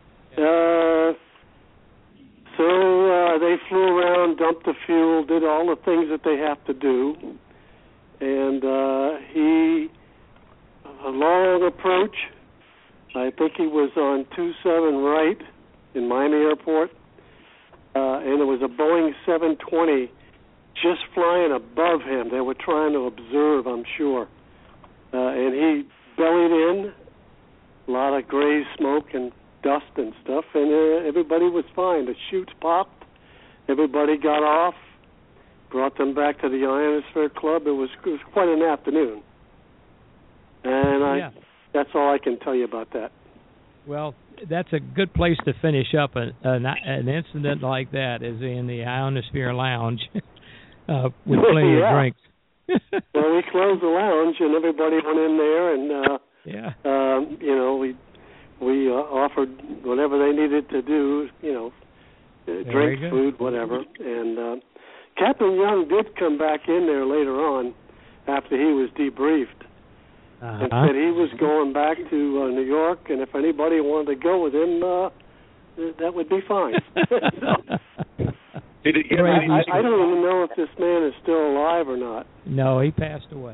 M: Uh, so uh, they flew around, dumped the fuel, did all the things that they have to do, and uh, he a long approach. I think he was on two seven right in Miami Airport, uh, and there was a Boeing seven twenty just flying above him. They were trying to observe, I'm sure, uh, and he bellied in, a lot of gray smoke and dust and stuff, and uh, everybody was fine. The chutes popped, everybody got off, brought them back to the Ionosphere Club. It was, it was quite an afternoon, and I,
C: yeah.
M: that's all I can tell you about that.
C: Well, that's a good place to finish up a, an, an incident like that, is in the Ionosphere Lounge uh, with plenty
M: yeah.
C: of drinks.
M: Well, we closed the lounge, and everybody went in there, and uh,
C: yeah,
M: um, you know, we we uh, offered whatever they needed to do, you know, uh, drink, food, whatever. And uh, Captain Young did come back in there later on after he was debriefed.
C: Uh-huh.
M: And said he was going back to uh, New York, and if anybody wanted to go with him, uh, that would be fine. so,
I: Did it, yeah,
M: I, I, I don't even know if this man is still alive or not.
C: No, he passed away.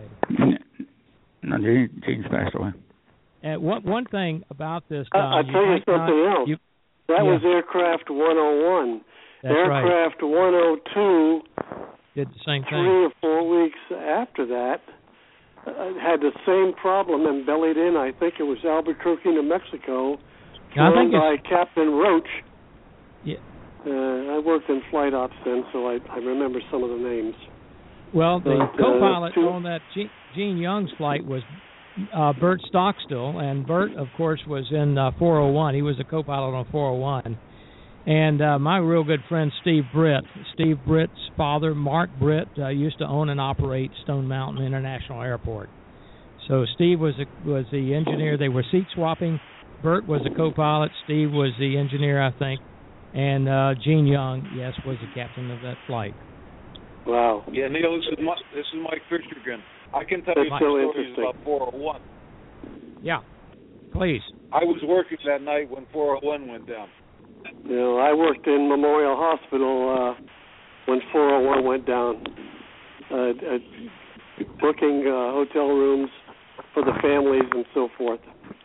K: No, Gene, Gene's passed away.
C: And one one thing about this,
M: I,
C: Don,
M: I'll tell you something
C: not,
M: else.
C: You,
M: that
C: yeah.
M: was aircraft one oh one.
C: That's
M: aircraft
C: right.
M: one oh two
C: did the same thing.
M: Three or four weeks after that, uh, had the same problem and bellied in. I think it was Albuquerque, New Mexico, flown by Captain Roach.
C: Yeah.
M: Uh, I worked in flight ops then, so I, I remember some of the names.
C: Well, the
M: but,
C: co-pilot
M: uh, two,
C: on that Gene, Gene Young's flight was uh, Bert Stockstill, and Bert, of course, was in uh, four oh one. He was a co-pilot on four oh one. And uh, my real good friend Steve Britt, Steve Britt's father, Mark Britt, uh, used to own and operate Stone Mountain International Airport. So Steve was a, was the engineer. They were seat swapping. Bert was the co-pilot. Steve was the engineer, I think. And uh, Gene Young, yes, was the captain of that flight.
M: Wow.
I: Yeah, Neil, this is, Mike, this is Mike Fisher again. I can tell
M: That's
I: you
M: so
I: stories about four oh one.
C: Yeah, please.
I: I was working that night when four oh one went down.
M: You know, I worked in Memorial Hospital uh, when four oh one went down, uh, uh, booking uh, hotel rooms for the families and so forth.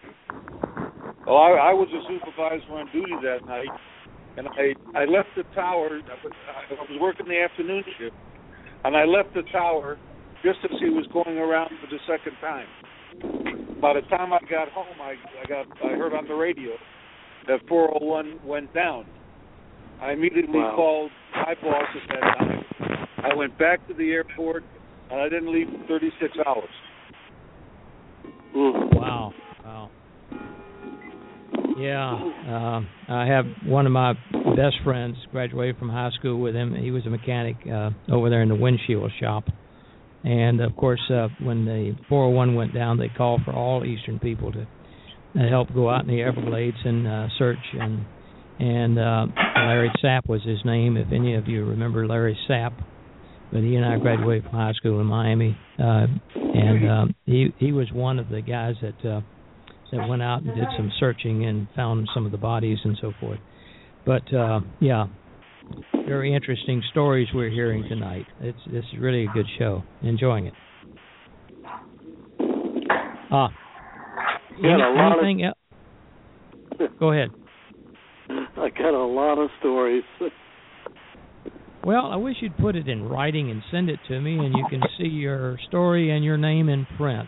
I: Well, I, I was a supervisor on duty that night, and I I left the tower. I was, I was working the afternoon shift, and I left the tower just as he was going around for the second time. By the time I got home, I I got I heard on the radio that four oh one went down. I immediately
M: wow.
I: called my boss at that time. I went back to the airport, and I didn't leave for thirty-six hours.
M: Mm.
C: Wow, wow. Yeah, uh, I have one of my best friends graduated from high school with him. He was a mechanic uh, over there in the windshield shop. And, of course, uh, when the four oh one went down, they called for all Eastern people to uh, help go out in the Everglades and uh, search. And and uh, Larry Sapp was his name, if any of you remember Larry Sapp. But he and I graduated from high school in Miami. Uh, and um, he, he was one of the guys that... Uh, that went out and did some searching and found some of the bodies and so forth. But, uh, yeah, very interesting stories we're hearing tonight. It's This is really a good show. Enjoying it. Ah.
M: Yeah,
C: Any,
M: a lot
C: anything
M: of,
C: else? Go ahead.
M: I got a lot of stories.
C: Well, I wish you'd put it in writing and send it to me, and you can see your story and your name in print.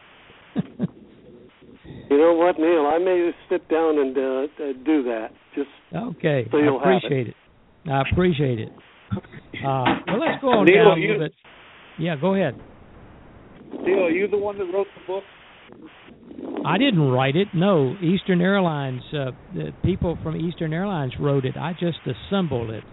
M: You know what, Neil? I may sit down and uh, uh, do that. Just
C: okay.
M: So you'll
C: I appreciate
M: have it.
C: it. I appreciate it. Uh, well, let's go on
I: Neil,
C: down a
I: you,
C: little bit. Yeah, go ahead.
I: Neil, are you the one that wrote the book?
C: I didn't write it. No, Eastern Airlines, uh, the people from Eastern Airlines wrote it. I just assembled it.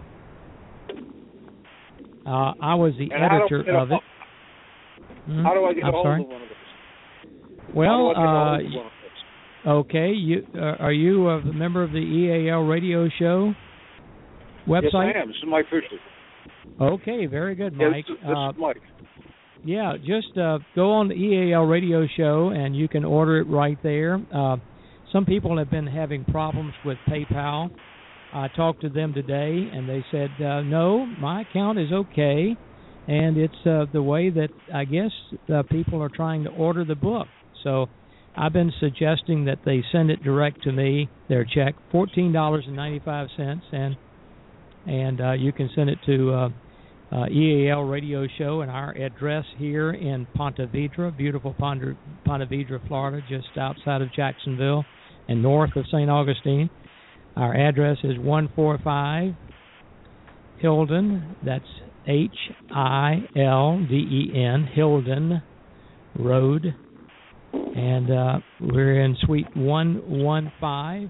C: Uh, I was the
I: And how do I
C: editor
I: get a-
C: of it. Hmm?
I: How do I get
C: I'm
I: a hold
C: sorry?
I: of one of those?
C: Well,
I: how do I get a hold
C: uh,
I: of one of those?
C: okay. You uh, are you a member of the E A L radio show website?
I: Yes, I am. This is Mike Fisher.
C: Okay, very good,
I: Yeah,
C: Mike.
I: this, is, this
C: uh,
I: is Mike.
C: Yeah, just uh, go on the E A L radio show and you can order it right there. Uh, some people have been having problems with PayPal. I talked to them today and they said, uh, no, my account is okay. And it's uh, the way that I guess uh, people are trying to order the book. So I've been suggesting that they send it direct to me, their check, fourteen dollars and ninety-five cents, and and uh, you can send it to uh, uh, E A L Radio Show, and our address here in Ponte Vedra, beautiful Ponte, Ponte Vedra, Florida, just outside of Jacksonville and north of Saint Augustine. Our address is one forty-five Hilden, that's H I L D E N, Hilden Road, and uh, we're in Suite one fifteen,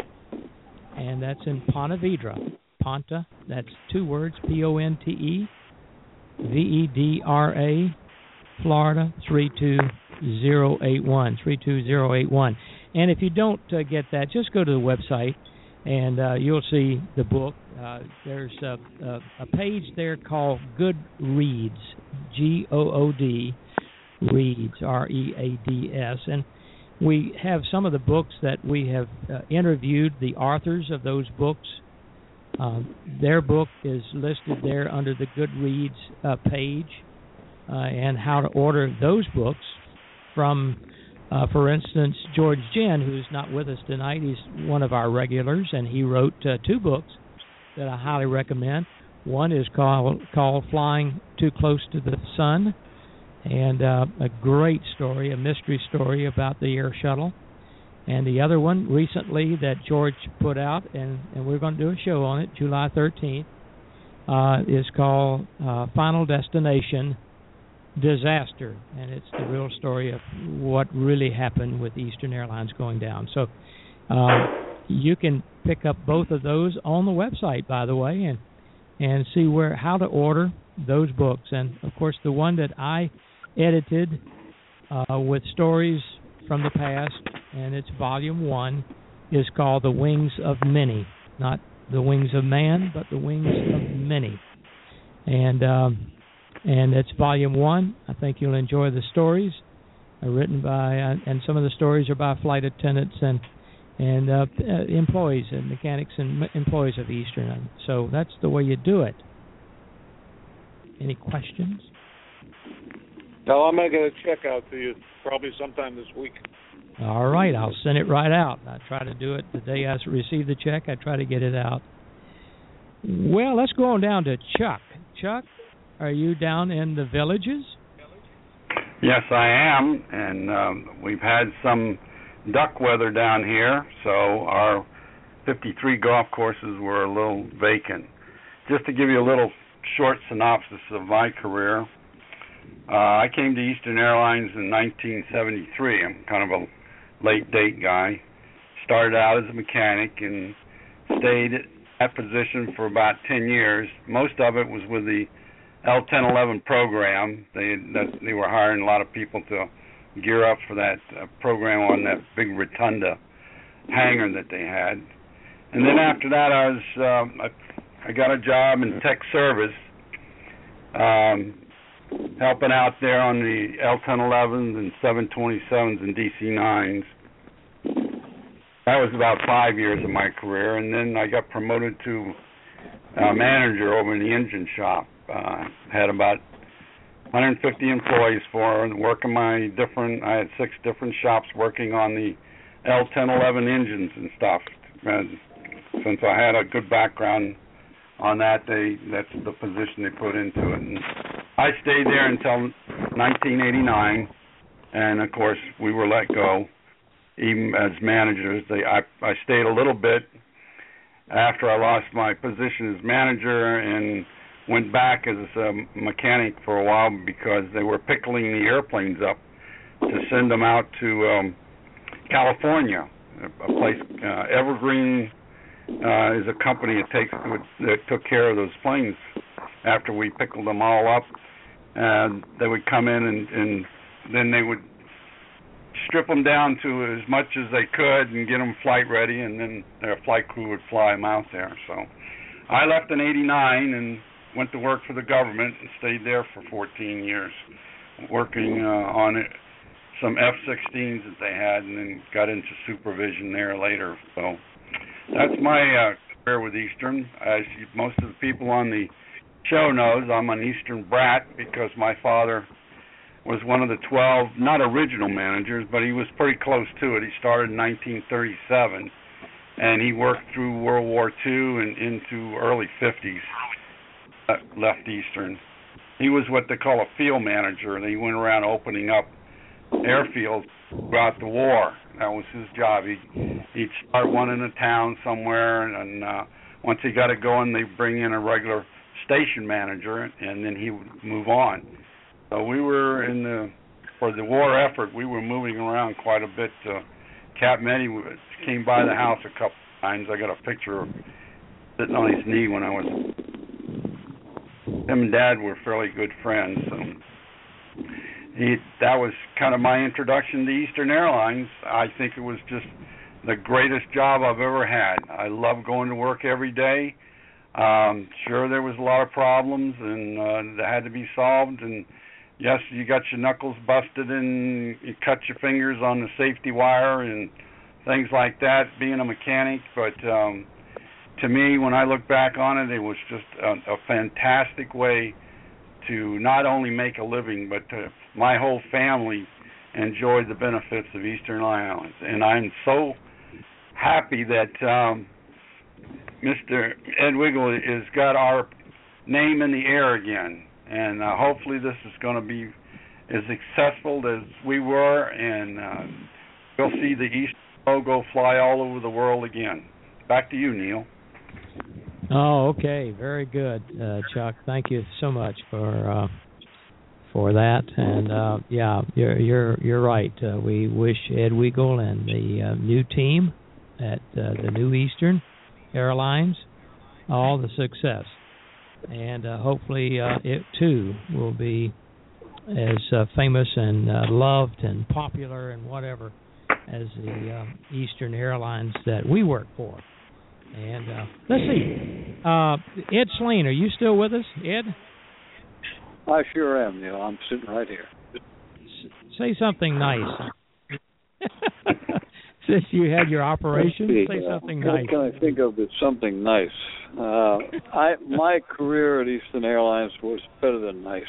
C: and that's in Ponte Vedra. Ponte, that's two words, P O N T E V E D R A, Florida, three two zero eight one, three two zero eight one. And if you don't uh, get that, just go to the website, and uh, you'll see the book. Uh, there's a, a, a page there called Good Reads, G O O D, Reads, R E A D S. And we have some of the books that we have uh, interviewed, the authors of those books. Uh, their book is listed there under the Goodreads uh, page, uh, and how to order those books from, uh, for instance, George Ginn, who's not with us tonight. He's one of our regulars, and he wrote uh, two books that I highly recommend. One is called, called Flying Too Close to the Sun, and uh, a great story, a mystery story about the air shuttle. And the other one recently that George put out, and, and we're going to do a show on it, July thirteenth, uh, is called uh, Final Destination Disaster. And it's the real story of what really happened with Eastern Airlines going down. So uh, you can pick up both of those on the website, by the way, and and see where how to order those books. And, of course, the one that I edited uh, with stories from the past, and it's volume one, is called The Wings of Many. Not the wings of man, but the wings of many. And um, and it's volume one. I think you'll enjoy the stories uh, written by, uh, and some of the stories are by flight attendants and and uh, uh, employees and mechanics and m- employees of Eastern. So that's the way you do it. Any questions?
I: No, I'm going to get a check out to you probably sometime this week.
C: All right, I'll send it right out. I try to do it the day I receive the check. I try to get it out. Well, let's go on down to Chuck. Chuck, are you down in the Villages?
O: Yes, I am, and um, we've had some duck weather down here, so our fifty-three golf courses were a little vacant. Just to give you a little short synopsis of my career, uh, I came to Eastern Airlines in nineteen seventy-three. I'm kind of a late date guy. Started out as a mechanic and stayed at that position for about ten years. Most of it was with the L ten eleven program. They that, they were hiring a lot of people to gear up for that uh, program on that big rotunda hangar that they had. And then after that, I was uh, I, I got a job in tech service, um, helping out there on the L ten elevens and seven twenty-sevens and D C nines. That was about five years of my career, and then I got promoted to uh, manager over in the engine shop. Uh, had about one hundred fifty employees for her, working my different. I had six different shops working on the L ten eleven engines and stuff. And since I had a good background on that. They that's the position they put into it. And I stayed there until nineteen eighty-nine, and of course we were let go. Even as managers, they I I stayed a little bit after I lost my position as manager and went back as a mechanic for a while because they were pickling the airplanes up to send them out to um, California, a place uh, Evergreen uh, is a company that takes that took care of those planes after we pickled them all up, and they would come in and, and then they would strip them down to as much as they could and get them flight ready, and then their flight crew would fly them out there. So I left in eighty-nine and went to work for the government and stayed there for fourteen years, working uh, on it, some F sixteens that they had, and then got into supervision there later. So that's my uh, career with Eastern. As most of the people on the show knows, I'm an Eastern brat because my father was one of the twelve, not original managers, but he was pretty close to it. He started in nineteen thirty-seven, and he worked through World War Two and into early fifties, uh, left Eastern. He was what they call a field manager, and he went around opening up airfields throughout the war. That was his job. He'd, he'd start one in a town somewhere, and uh, once he got it going, they'd bring in a regular station manager, and then he would move on. So we were in the, for the war effort, we were moving around quite a bit. Uh, Cap Medi came by the house a couple of times. I got a picture of sitting on his knee when I was, him and Dad were fairly good friends. So he, that was kind of my introduction to Eastern Airlines. I think it was just the greatest job I've ever had. I love going to work every day. Um, sure, there was a lot of problems, and uh, that had to be solved, and yes, you got your knuckles busted and you cut your fingers on the safety wire and things like that, being a mechanic. But um, to me, when I look back on it, it was just a, a fantastic way to not only make a living, but to, my whole family enjoyed the benefits of Eastern Airlines. And I'm so happy that um, Mister Ed Wiggle has got our name in the air again. And uh, hopefully this is going to be as successful as we were, and uh, we'll see the East logo fly all over the world again. Back to you, Neil.
C: Oh, okay, very good, uh, Chuck. Thank you so much for uh, for that. And uh, yeah, you're you're you're right. Uh, we wish Ed Wiggle and the uh, new team at uh, the New Eastern Airlines all the success. And uh, hopefully uh, it, too, will be as uh, famous and uh, loved and popular and whatever as the uh, Eastern Airlines that we work for. And uh, let's see. Uh, Ed Slane, are you still with us, Ed?
P: I sure am, Neil. I'm sitting right here.
C: S- say something nice. Since you had your operation, say something
P: uh,
C: nice.
P: What can I think of that's something nice? Uh, I my career at Eastern Airlines was better than nice.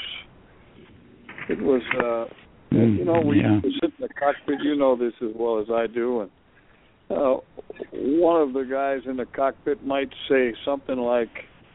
P: It was, uh, mm, you know, we
K: yeah.
P: used to sit in the cockpit. You know this as well as I do. And uh, one of the guys in the cockpit might say something like,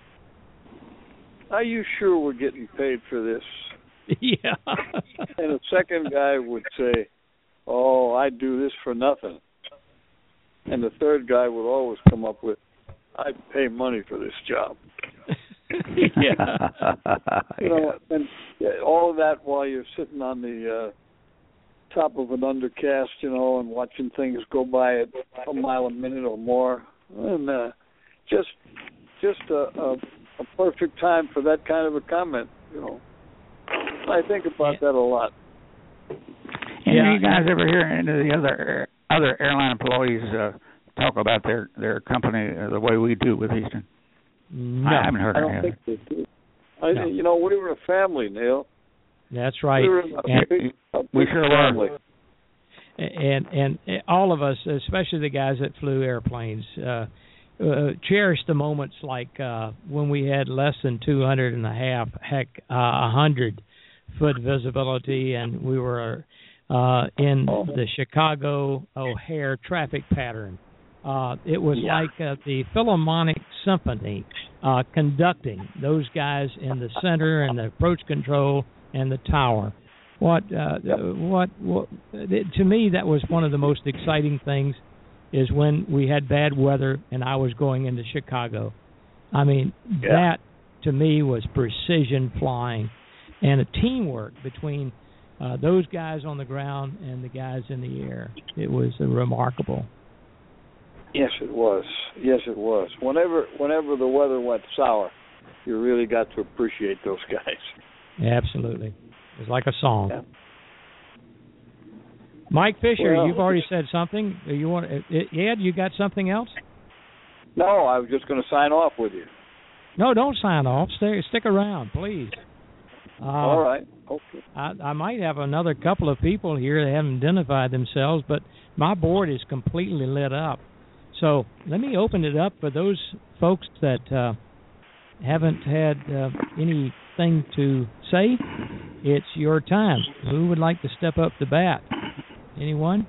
P: "Are you sure we're getting paid for this?"
C: Yeah.
P: And the second guy would say, "Oh, I do this for nothing." And the third guy would always come up with, "I pay money for this job."
C: Yeah.
P: You know, and all of that while you're sitting on the uh, top of an undercast, you know, and watching things go by at a mile a minute or more, and uh, just just a, a, a perfect time for that kind of a comment, you know. I think about that a lot.
K: And yeah. You guys ever hear any of the other other airline employees uh, talk about their their company uh, the way we do with Eastern?
C: No,
K: I haven't heard
P: I
K: of
P: don't
K: it.
P: think they do. I,
C: No.
P: You know, we were a family, Neil.
C: That's right.
P: We were a
C: And-
P: big, a big
K: we sure
P: family.
K: were.
C: And and all of us, especially the guys that flew airplanes, uh, uh, cherished the moments like uh, when we had less than two hundred and a half, heck, uh, a hundred foot visibility, and we were uh, in the Chicago O'Hare traffic pattern. Uh, it was
K: Yeah.
C: like uh, the Philharmonic symphony, uh, conducting those guys in the center and the approach control and the tower. What, uh, yep. what, what? To me, that was one of the most exciting things. Is when we had bad weather and I was going into Chicago. I mean, yeah. that to me was precision flying and a teamwork between uh, those guys on the ground and the guys in the air. It was uh, remarkable.
P: Yes, it was. Yes, it was. Whenever, whenever the weather went sour, you really got to appreciate those guys.
C: Absolutely. It was like a song.
P: Yeah.
C: Mike Fisher,
P: well,
C: you've already said something. You want Ed? You got something else?
P: No, I was just going to sign off with you.
C: No, don't sign off. Stay, stick around, please. Uh,
P: All right. Okay.
C: I, I might have another couple of people here that haven't identified themselves, but my board is completely lit up. So let me open it up for those folks that uh, haven't had uh, anything to say. It's your time. Who would like to step up to bat? Anyone?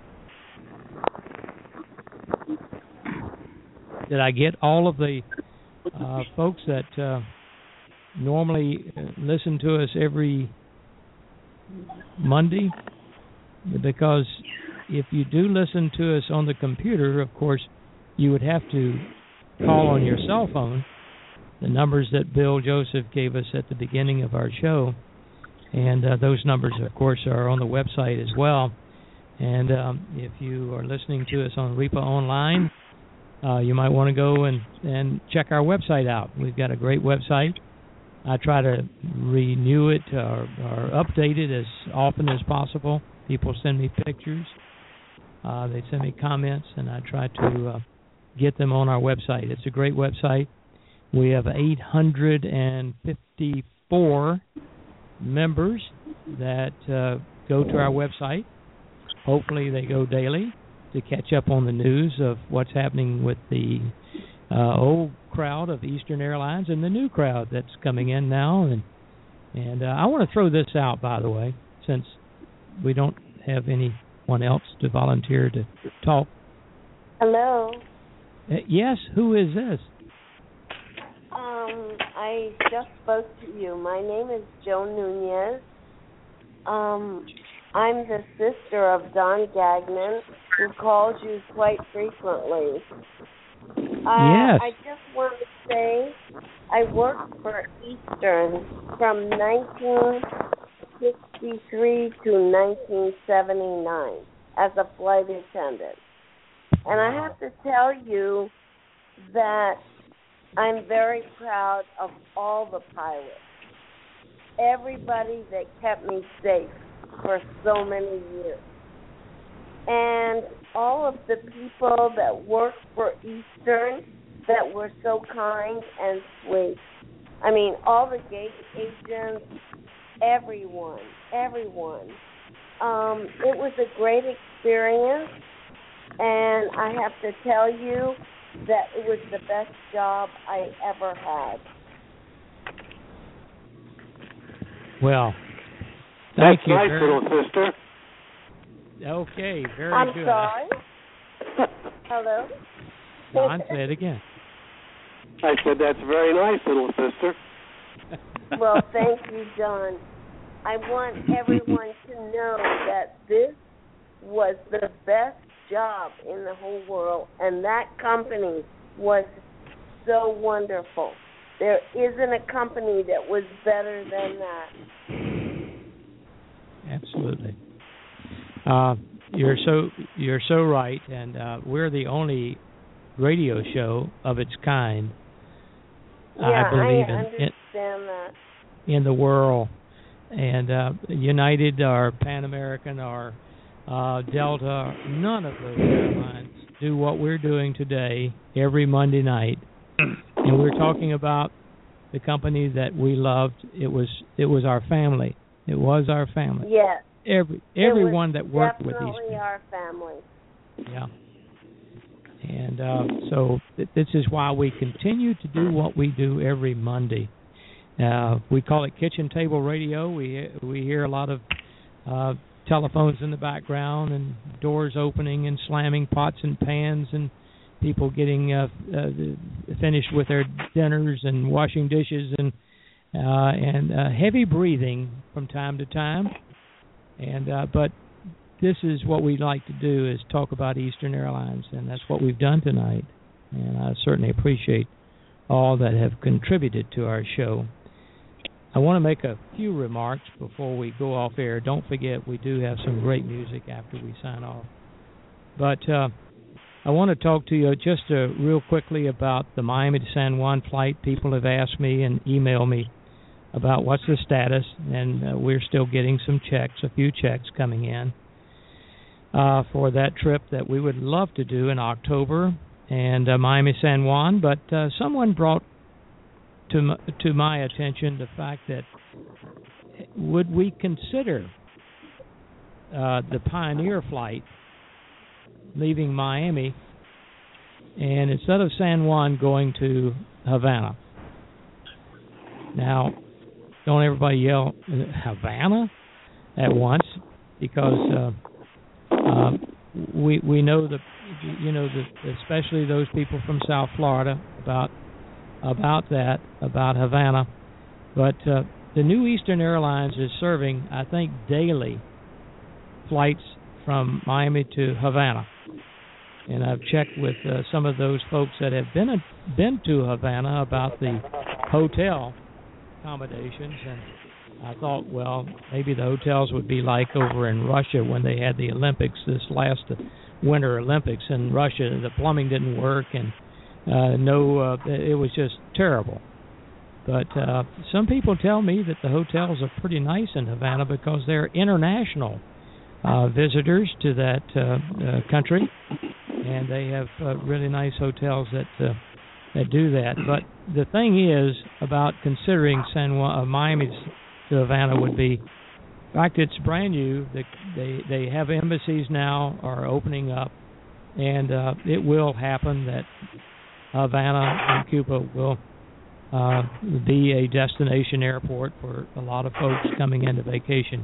C: Did I get all of the uh, folks that uh, normally listen to us every Monday? Because if you do listen to us on the computer, of course, you would have to call on your cell phone, the numbers that Bill Joseph gave us at the beginning of our show. And uh, those numbers, of course, are on the website as well. And um, if you are listening to us on R I P A Online, uh, you might want to go and, and check our website out. We've got a great website. I try to renew it or, or update it as often as possible. People send me pictures. Uh, they send me comments, and I try to uh, get them on our website. It's a great website. We have eight hundred fifty-four members that uh, go to our website. Hopefully they go daily to catch up on the news of what's happening with the uh, old crowd of Eastern Airlines and the new crowd that's coming in now. And and uh, I want to throw this out, by the way, since we don't have anyone else to volunteer to talk.
N: Hello.
C: Uh, yes, who is this?
N: Um, I just spoke to you. My name is Joan Nunez. Um, I'm the sister of Don Gagnon, who calls you quite frequently. Uh,
C: yes.
N: I just want to say I worked for Eastern from nineteen sixty-three to nineteen seventy-nine as a flight attendant. And I have to tell you that I'm very proud of all the pilots, everybody that kept me safe for so many years, and all of the people that worked for Eastern that were so kind and sweet. I mean, all the gate agents, everyone, everyone. Um, it was a great experience, and I have to tell you that it was the best job I ever had.
C: Well, thank
M: That's
C: you.
M: nice,
C: very,
M: little sister.
C: Okay, very
N: I'm
C: good.
N: sorry. Hello?
C: Don, say it again.
M: I said that's very nice, little sister.
N: Well, thank you, John. I want everyone to know that this was the best job in the whole world, and that company was so wonderful. There isn't a company that was better than that.
C: Absolutely. Uh, you're so you're so right, and uh, we're the only radio show of its kind.
N: Yeah,
C: I believe
N: I
C: in,
N: understand
C: in,
N: that.
C: in the world, and uh, United or Pan American or uh, Delta, none of those airlines do what we're doing today every Monday night. And we're talking about the company that we loved. It was it was our family. It was our family.
N: Yes.
C: Every everyone that worked with
N: Definitely
C: Eastern.
N: our family.
C: Yeah. And uh, so th- this is why we continue to do what we do every Monday. Uh, we call it Kitchen Table Radio. We we hear a lot of uh, telephones in the background and doors opening and slamming, pots and pans and people getting uh, uh, finished with their dinners and washing dishes and uh, and uh, heavy breathing from time to time. And uh, but this is what we like to do, is talk about Eastern Airlines, and that's what we've done tonight. And I certainly appreciate all that have contributed to our show. I want to make a few remarks before we go off air. Don't forget, we do have some great music after we sign off. But uh, I want to talk to you just uh, real quickly about the Miami to San Juan flight. People have asked me and emailed me about what's the status, and uh, we're still getting some checks, a few checks coming in uh, for that trip that we would love to do in October, and uh, Miami San Juan. But uh, someone brought to m- to my attention the fact that would we consider uh, the Pioneer flight leaving Miami, and instead of San Juan going to Havana. Now, don't everybody yell Havana at once, because uh, uh, we we know the you know the, especially those people from South Florida about about that about Havana, but uh, the new Eastern Airlines is serving, I think, daily flights from Miami to Havana, and I've checked with uh, some of those folks that have been a, been to Havana about the hotel accommodations, and I thought, well, maybe the hotels would be like over in Russia when they had the Olympics, this last Winter Olympics in Russia. The plumbing didn't work, and uh, no, uh, it was just terrible. But uh, some people tell me that the hotels are pretty nice in Havana because they're international uh, visitors to that uh, uh, country, and they have uh, really nice hotels that uh, that do that. But the thing is about considering San Juan, uh, Miami to Havana would be, in fact, it's brand new. They they, they have embassies now are opening up, and uh, it will happen that Havana and Cuba will uh, be a destination airport for a lot of folks coming into vacation.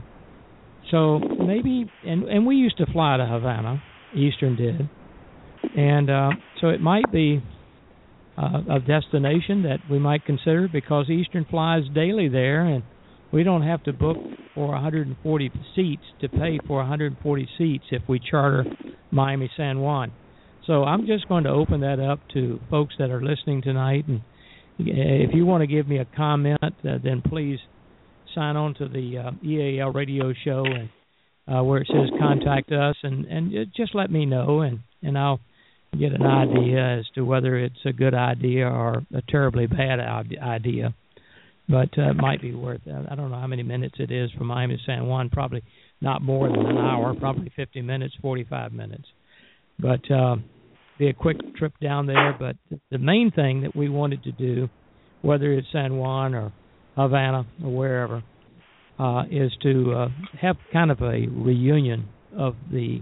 C: So maybe, and and we used to fly to Havana, Eastern did, and uh, so it might be uh, a destination that we might consider, because Eastern flies daily there, and we don't have to book for one hundred forty seats to pay for one hundred forty seats if we charter Miami San Juan. So I'm just going to open that up to folks that are listening tonight, and if you want to give me a comment, uh, then please sign on to the uh, E A L radio show, and uh, where it says contact us, and, and just let me know, and, and I'll get an idea as to whether it's a good idea or a terribly bad idea. But uh, it might be worth it. I don't know how many minutes it is from Miami to San Juan, probably not more than an hour, probably fifty minutes, forty-five minutes. But uh, be a quick trip down there. But the main thing that we wanted to do, whether it's San Juan or Havana or wherever, uh, is to uh, have kind of a reunion of the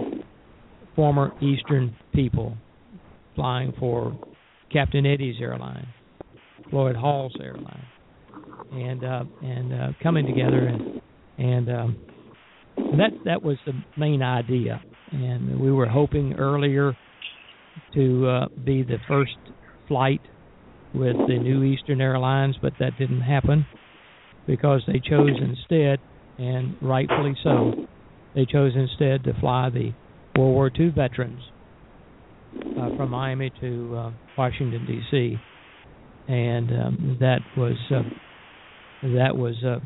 C: former Eastern people flying for Captain Eddie's airline, Floyd Hall's airline, and uh, and uh, coming together, and and um, that that was the main idea. And we were hoping earlier to uh, be the first flight with the new Eastern Airlines, but that didn't happen because they chose instead, and rightfully so, they chose instead to fly the World War Two veterans uh, from Miami to uh, Washington, D C And um, that was uh, that was uh,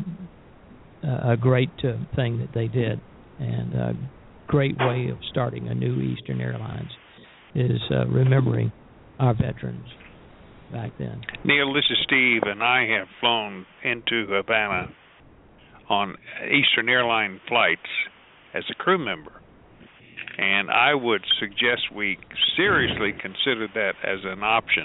C: a great uh, thing that they did, and a great way of starting a new Eastern Airlines is uh, remembering our veterans back then.
H: Neil, this is Steve, and I have flown into Havana on Eastern Airline flights as a crew member, and I would suggest we seriously consider that as an option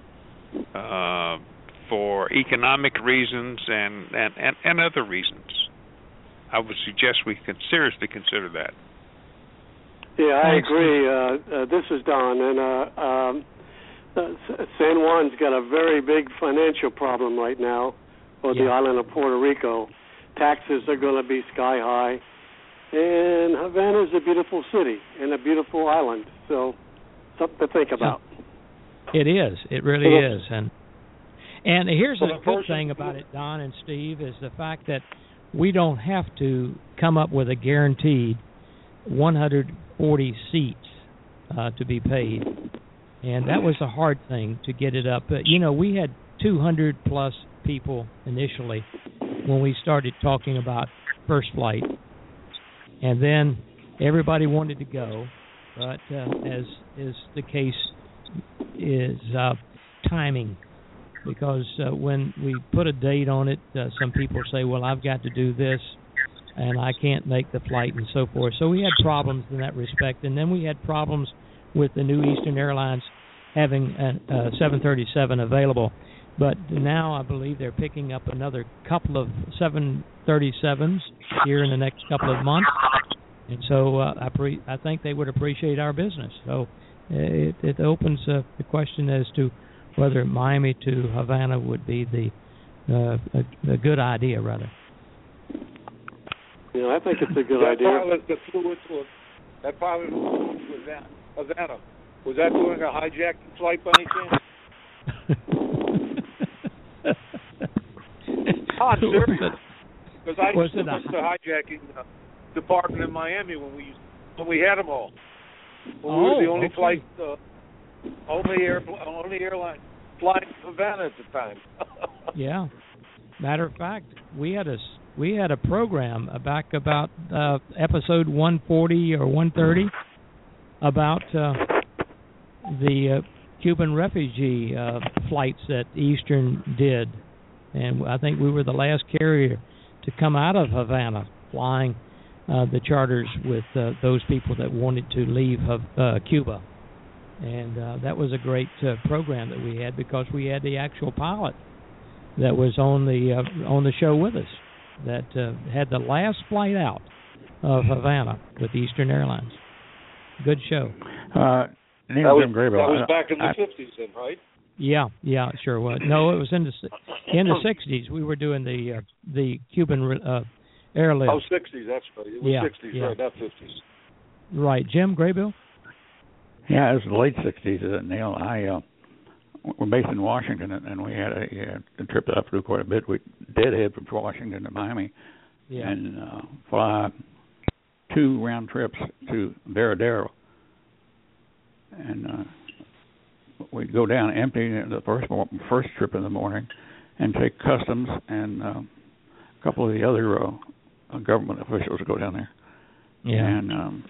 H: uh, for economic reasons and, and, and, and other reasons. I would suggest we can seriously consider that.
M: Yeah, I agree. Uh, uh, this is Don, and uh, um, uh, San Juan's got a very big financial problem right now, or yeah. the island of Puerto Rico. Taxes are going to be sky high, and Havana's a beautiful city and a beautiful island. So something to think about.
C: It is. It really
M: Well,
C: is. And and here's
I: Well,
C: a
I: the
C: good
I: person-
C: thing about it, Don and Steve, is the fact that we don't have to come up with a guaranteed one hundred forty seats uh, to be paid. And that was a hard thing to get it up. But, you know, we had two hundred plus people initially when we started talking about First Flight. And then everybody wanted to go. But uh, as is the case is uh, timing. Because uh, when we put a date on it, uh, some people say, well, I've got to do this, and I can't make the flight and so forth. So we had problems in that respect. And then we had problems with the new Eastern Airlines having a, a seven thirty-seven available. But now I believe they're picking up another couple of seven thirty-sevens here in the next couple of months. And so uh, I, pre- I think they would appreciate our business. So it, it opens uh, the question as to whether Miami to Havana would be the uh, a, a good idea, rather.
M: Yeah, I think it's a good
I: that
M: idea.
I: pilot that flew into a, that pilot who flew into Havana, was that doing a hijacking flight by any chance? Hot, sir. Because I
C: Was
I: used to
C: it a-
I: visit the hijacking uh, department in Miami when we used, when we had them all. When we
C: Oh,
I: were the only
C: okay.
I: flight, uh, only air, only airline flying to Havana at the time.
C: Yeah. Matter of fact, we had a s- we had a program back about uh, episode one forty or one thirty about uh, the uh, Cuban refugee uh, flights that Eastern did, and I think we were the last carrier to come out of Havana flying uh, the charters with uh, those people that wanted to leave uh, Cuba. And uh, that was a great uh, program that we had because we had the actual pilot that was on the uh, on the show with us that uh, had the last flight out of Havana with Eastern Airlines. Good show.
K: Uh, Neil
I: that was,
K: Jim Graybill.
I: that was
K: I-
I: back in the
K: I-
I: fifties, then, right?
C: Yeah, yeah, it sure was. No, it was in the si- in the sixties. We were doing the uh, the Cuban uh, airlift.
I: Oh, sixties, that's right. It was
C: Yeah,
I: sixties,
C: yeah.
I: right, not fifties.
C: Right, Jim Graybill.
K: Yeah, it was the late sixties, uh, Neil. I uh, we're based in Washington, and and we had a, uh, a trip that I flew quite a bit. We did head from Washington to Miami,
C: Yeah.
K: and uh, fly two round trips to Veradero, and uh, we'd go down empty the first mo- first trip in the morning, and take customs and uh, a couple of the other uh, government officials go down there.
C: Yeah.
K: And um,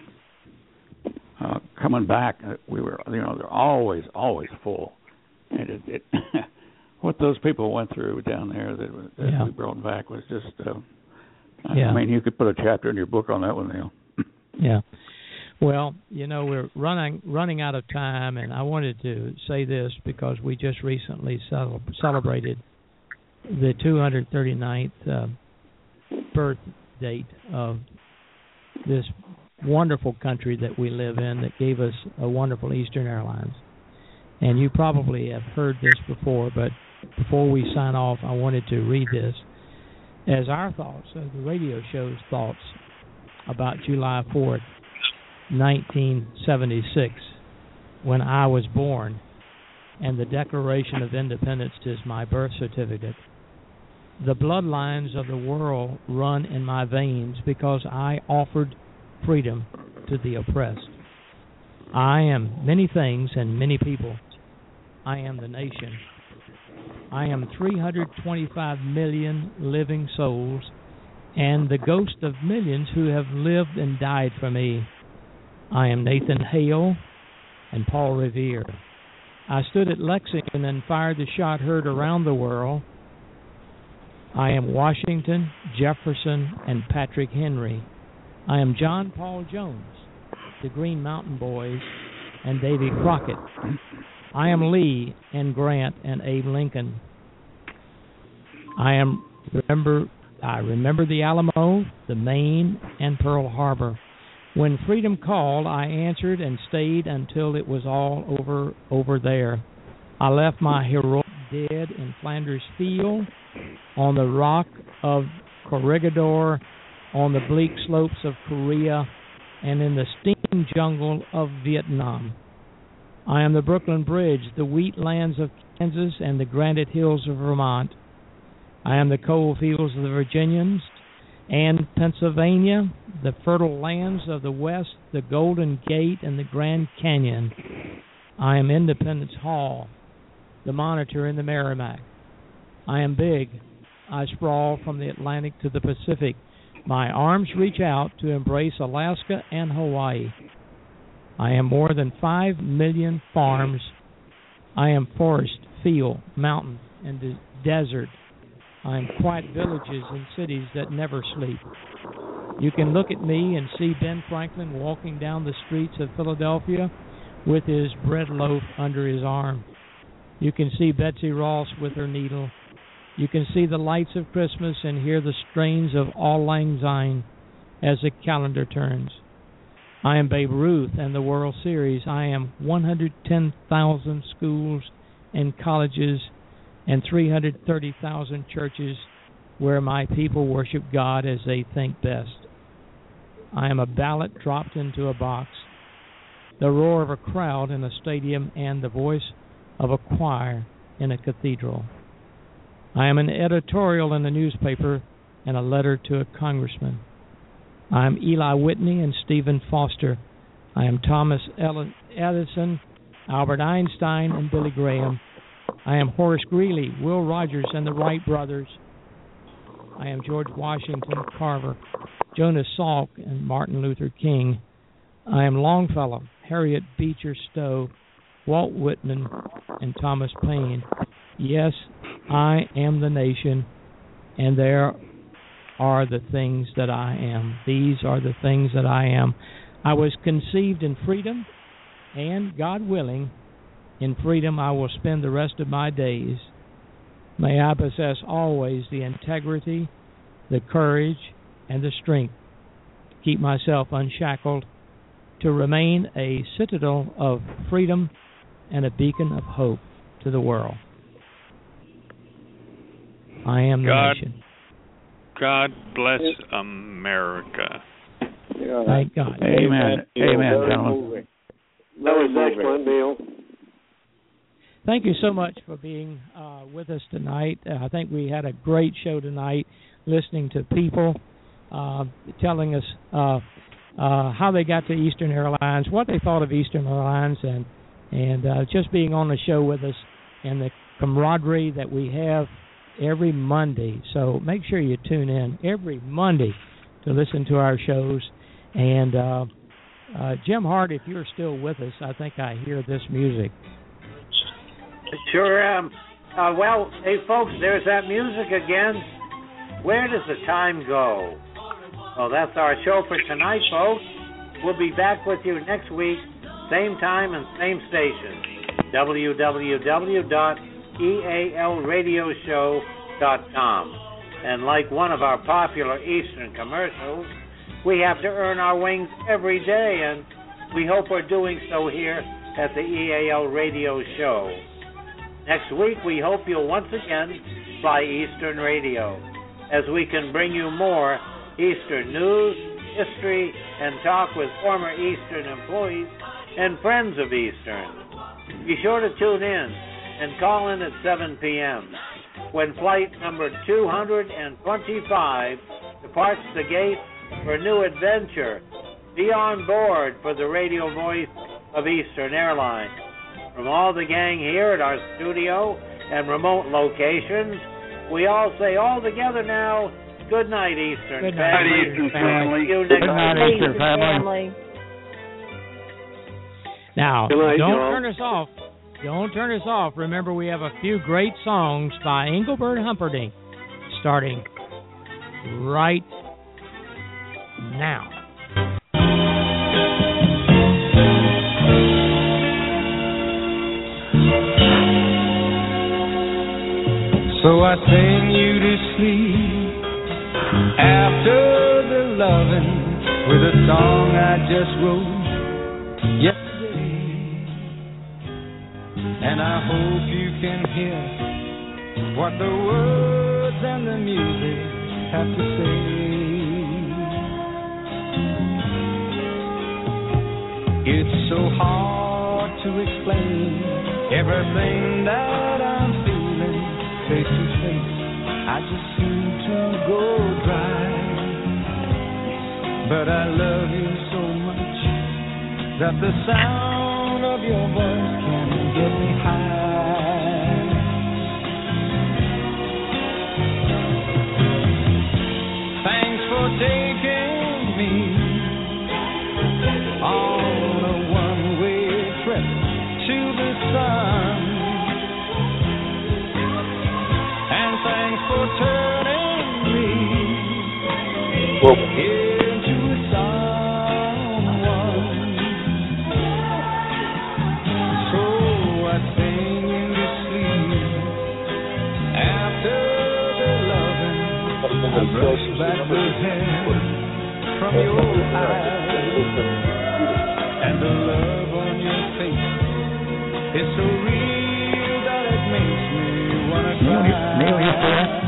K: uh, coming back, uh, we were, you know, they're always, always full. And it, it what those people went through down there that, that
C: Yeah.
K: we brought back was just, uh,
C: Yeah.
K: I mean, you could put a chapter in your book on that one, Neil.
C: Yeah. Well, you know, we're running running out of time, and I wanted to say this because we just recently cel- celebrated the two hundred thirty-ninth uh, birth date of this wonderful country that we live in that gave us a wonderful Eastern Airlines. And you probably have heard this before, but before we sign off, I wanted to read this as our thoughts, uh, the radio show's thoughts about July fourth, nineteen seventy-six, when I was born, and the Declaration of Independence is my birth certificate. The bloodlines of the world run in my veins because I offered freedom to the oppressed. I am many things and many people. I am the nation. I am three hundred twenty-five million living souls and the ghost of millions who have lived and died for me. I am Nathan Hale and Paul Revere. I stood at Lexington and fired the shot heard around the world. I am Washington, Jefferson, and Patrick Henry. I am John Paul Jones, the Green Mountain Boys, and Davy Crockett. I am Lee and Grant and Abe Lincoln. I am remember I remember the Alamo, the Maine, and Pearl Harbor. When freedom called, I answered and stayed until it was all over over there. I left my heroic dead in Flanders Field, on the rock of Corregidor, on the bleak slopes of Korea, and in the steaming jungle of Vietnam. I am the Brooklyn Bridge, the wheat lands of Kansas, and the granite hills of Vermont. I am the coal fields of the Virginians and Pennsylvania, the fertile lands of the West, the Golden Gate, and the Grand Canyon. I am Independence Hall, the Monitor and the Merrimack. I am big. I sprawl from the Atlantic to the Pacific. My arms reach out to embrace Alaska and Hawaii. I am more than five million farms. I am forest, field, mountain, and de- desert. I am quiet villages and cities that never sleep. You can look at me and see Ben Franklin walking down the streets of Philadelphia with his bread loaf under his arm. You can see Betsy Ross with her needle. You can see the lights of Christmas and hear the strains of Auld Lang Syne as the calendar turns. I am Babe Ruth and the World Series. I am one hundred ten thousand schools and colleges and three hundred thirty thousand churches where my people worship God as they think best. I am a ballot dropped into a box, the roar of a crowd in a stadium, and the voice of a choir in a cathedral. I am an editorial in a newspaper and a letter to a congressman. I am Eli Whitney and Stephen Foster. I am Thomas Edison, Albert Einstein, and Billy Graham. I am Horace Greeley, Will Rogers, and the Wright brothers. I am George Washington Carver, Jonas Salk, and Martin Luther King. I am Longfellow, Harriet Beecher Stowe, Walt Whitman, and Thomas Paine. Yes, I am the nation, and there are the things that I am. These are the things that I am. I was conceived in freedom, and, God willing, in freedom I will spend the rest of my days. May I possess always the integrity, the courage, and the strength to keep myself unshackled, to remain a citadel of freedom and a beacon of hope to the world. I am the
H: God,
C: nation.
H: God bless America.
P: Yeah.
C: Thank God.
K: Amen.
P: Neil,
K: Amen,
P: very
K: gentlemen.
P: moving.
M: That was
P: Very
M: excellent,
P: moving.
M: Neil.
C: Thank you so much for being uh, with us tonight. Uh, I think we had a great show tonight, listening to people uh, telling us uh, uh, how they got to Eastern Airlines, what they thought of Eastern Airlines, and and uh, just being on the show with us, and the camaraderie that we have every Monday. So make sure you tune in every Monday to listen to our shows. And uh, uh, Jim Hart, if you're still with us, I think I hear this music.
B: Sure am. Uh, well, hey, folks, there's that music again. Where does the time go? Well, that's our show for tonight, folks. We'll be back with you next week, same time and same station, w w w dot e a l radio show dot com. And like one of our popular Eastern commercials, we have to earn our wings every day, and we hope we're doing so here at the E A L Radio Show. Next week, we hope you'll once again fly Eastern Radio, as we can bring you more Eastern news, history, and talk with former Eastern employees and friends of Eastern. Be sure to tune in and call in at seven p.m. when flight number two hundred twenty-five departs the gate for a new adventure. Be on board for the radio voice of Eastern Airlines. From all the gang here at our studio and remote locations, we all say all together now, good night, Eastern
C: Good night,
B: family.
C: Eastern family.
B: See you
K: Good
B: next
K: night,
B: week.
K: Eastern family.
C: Now,
M: Good night,
C: don't
M: y'all.
C: turn us off. Don't turn us off. Remember, we have a few great songs by Engelbert Humperdinck starting right now.
E: So I sing you to sleep after the loving with a song I just wrote yesterday. And I hope you can hear what the words and the music have to say. It's so hard to to explain everything that I'm feeling face to face. I just seem to go dry. But I love you so much that the sound of your voice can get me high. Thanks for taking me on a one-way trip to the sun, and thanks for turning me into someone. So I sing in the sleep after the loving. I brush back the hair from your eyes, and the love on your face is so real that it makes me wanna cry.
K: Neil, you still there?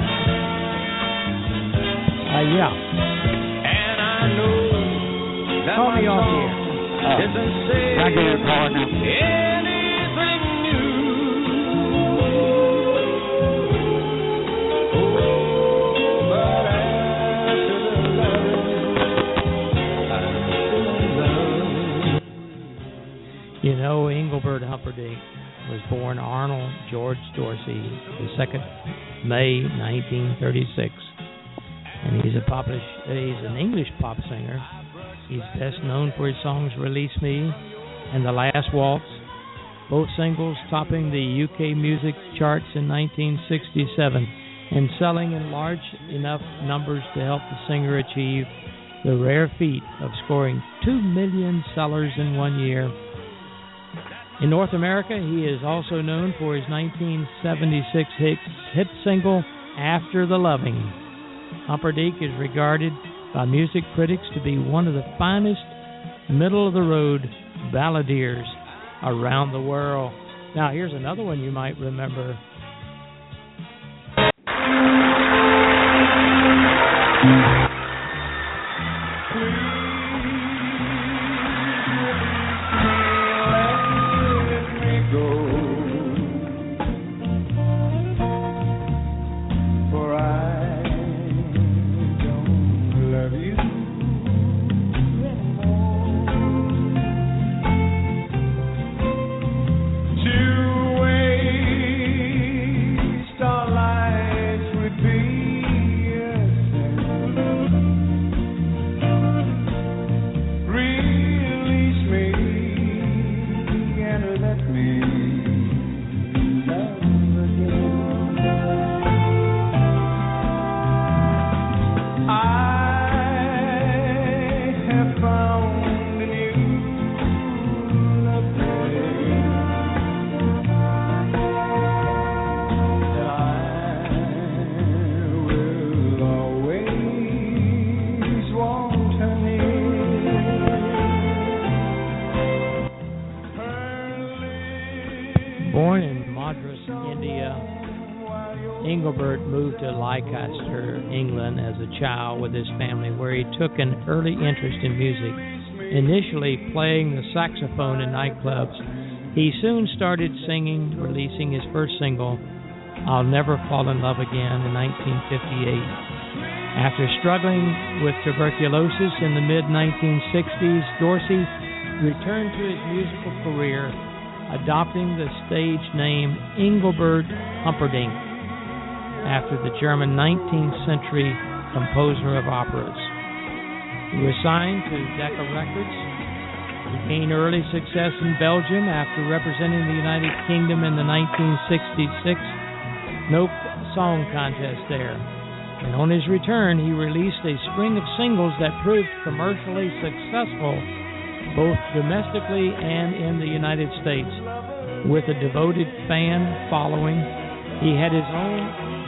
C: Uh, yeah.
E: And I know that
C: Call
E: my
C: me off
E: song
K: here.
E: isn't saying
K: I get it, Paul, now.
E: anything new. Oh, but after the love, I'm still in love.
C: You know, Engelbert Humperdinck was born Arnold George Dorsey, the second of May, nineteen thirty-six, and he's a pop, he's an English pop singer. He's best known for his songs "Release Me" and "The Last Waltz," both singles topping the U K music charts in nineteen sixty-seven and selling in large enough numbers to help the singer achieve the rare feat of scoring two million sellers in one year. In North America, he is also known for his nineteen seventy-six hit, hit single, "After the Loving." Humperdinck is regarded by music critics to be one of the finest middle-of-the-road balladeers around the world. Now, here's another one you might remember. Born in Madras, India, Engelbert moved to Leicester, England as a child with his family, where he took an early interest in music. Initially playing the saxophone in nightclubs, he soon started singing, releasing his first single, "I'll Never Fall in Love Again," in nineteen fifty-eight. After struggling with tuberculosis in the mid nineteen sixties, Dorsey returned to his musical career, adopting the stage name Engelbert Humperdinck after the German nineteenth century composer of operas. He was signed to Decca Records. He gained early success in Belgium after representing the United Kingdom in the nineteen sixty-six No Song Contest there. And on his return, he released a string of singles that proved commercially successful both domestically and in the United States. With a devoted fan following, he had his own,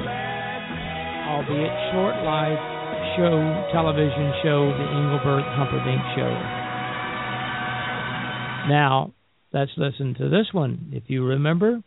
C: albeit short-lived, show, television show, The Engelbert Humperdinck Show. Now, let's listen to this one, if you remember.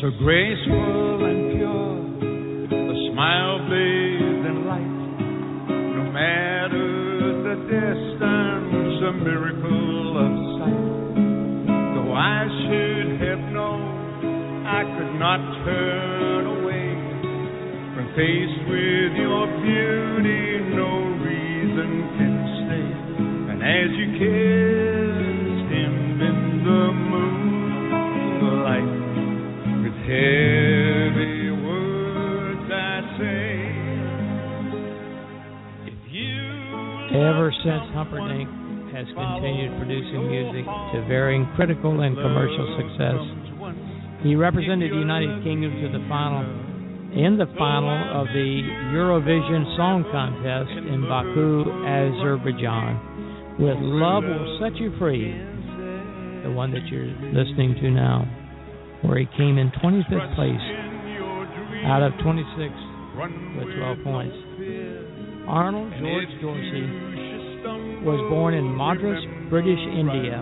E: so graceful and pure, a smile bathed in light. No matter the distance, a miracle of sight. Though I should have known I could not turn away when faced with your beauty, no reason can stay. And as you kissed him in the moonlight, with heavy words I say, if you
C: ever since Humperdinck has continued producing music to varying critical and commercial success, he represented the United Kingdom to the final, in the final of the Eurovision Song Contest in Baku, Azerbaijan, with "Love Will Set You Free," the one that you're listening to now, where he came in twenty-fifth place out of twenty-six with twelve points. Arnold George Dorsey was born in Madras, British India,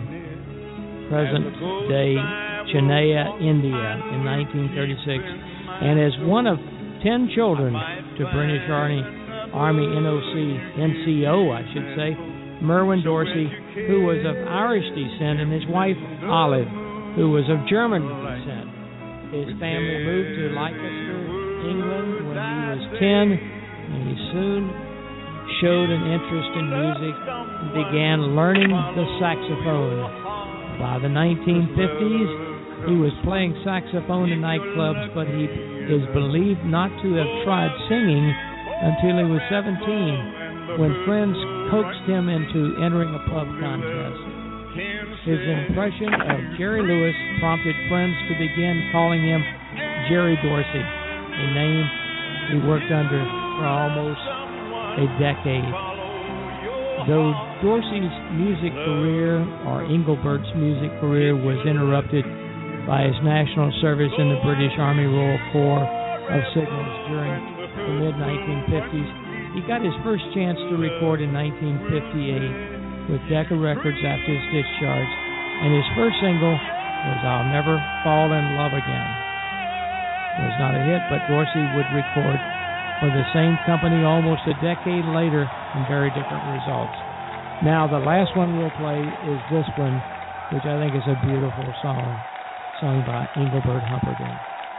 C: present-day Chennai, India, in nineteen thirty-six, and as one of ten children to British Army, Army N O C, N C O, I should say, Merwin Dorsey, who was of Irish descent, and his wife, Olive, who was of German descent. His family moved to Leicester, England, when he was ten, and he soon showed an interest in music and began learning the saxophone. By the nineteen fifties, he was playing saxophone in nightclubs, but he is believed not to have tried singing until he was seventeen, when friends coaxed him into entering a pub contest. His impression of Jerry Lewis prompted friends to begin calling him Jerry Dorsey, a name he worked under for almost a decade. Though Dorsey's music career, or Engelbert's music career, was interrupted by his national service in the British Army Royal Corps of Signals during the mid nineteen fifties, he got his first chance to record in nineteen fifty-eight with Decca Records after his discharge, and his first single was "I'll Never Fall in Love Again." It was not a hit, but Dorsey would record for the same company almost a decade later in very different results. Now, the last one we'll play is this one, which I think is a beautiful song, sung by Engelbert Humperdinck.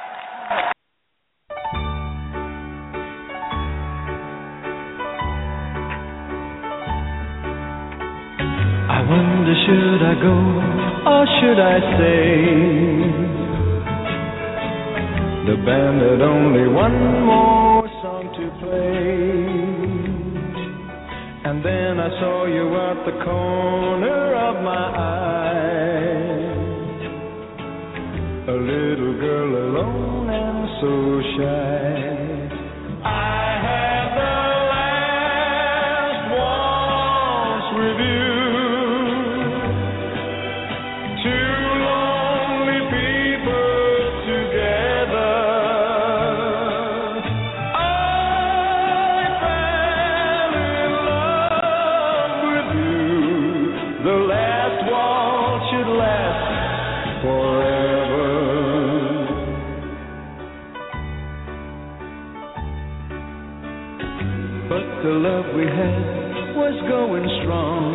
E: I wonder, should I go or should I stay? The band had only one more song to play, and then I saw you at the corner of my eye, a little girl alone and so shy. I had the last waltz with you. The love we had was going strong.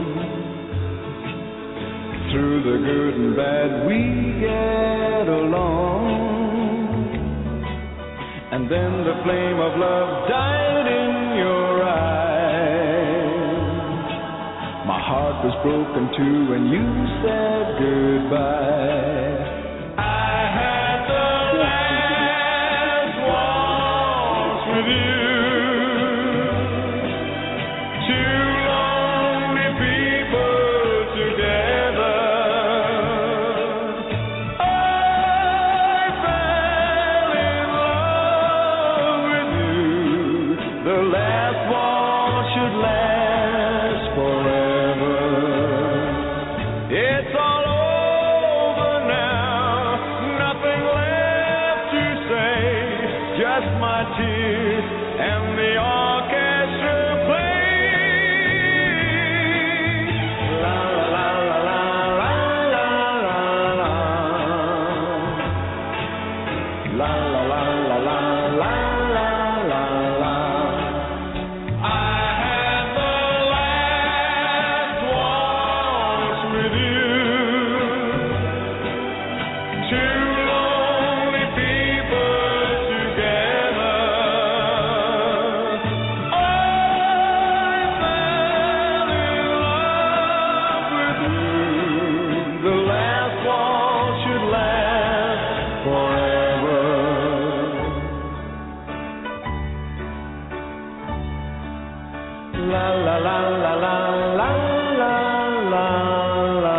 E: Through the good and bad we get along. And then the flame of love died in your eyes. My heart was broken too when you said goodbye. I had the last waltz with you. La la la la la la la la la. I had the last waltz with you. Two lonely people together. I fell in love with you. The last waltz should last forever. La la la la la la la la la.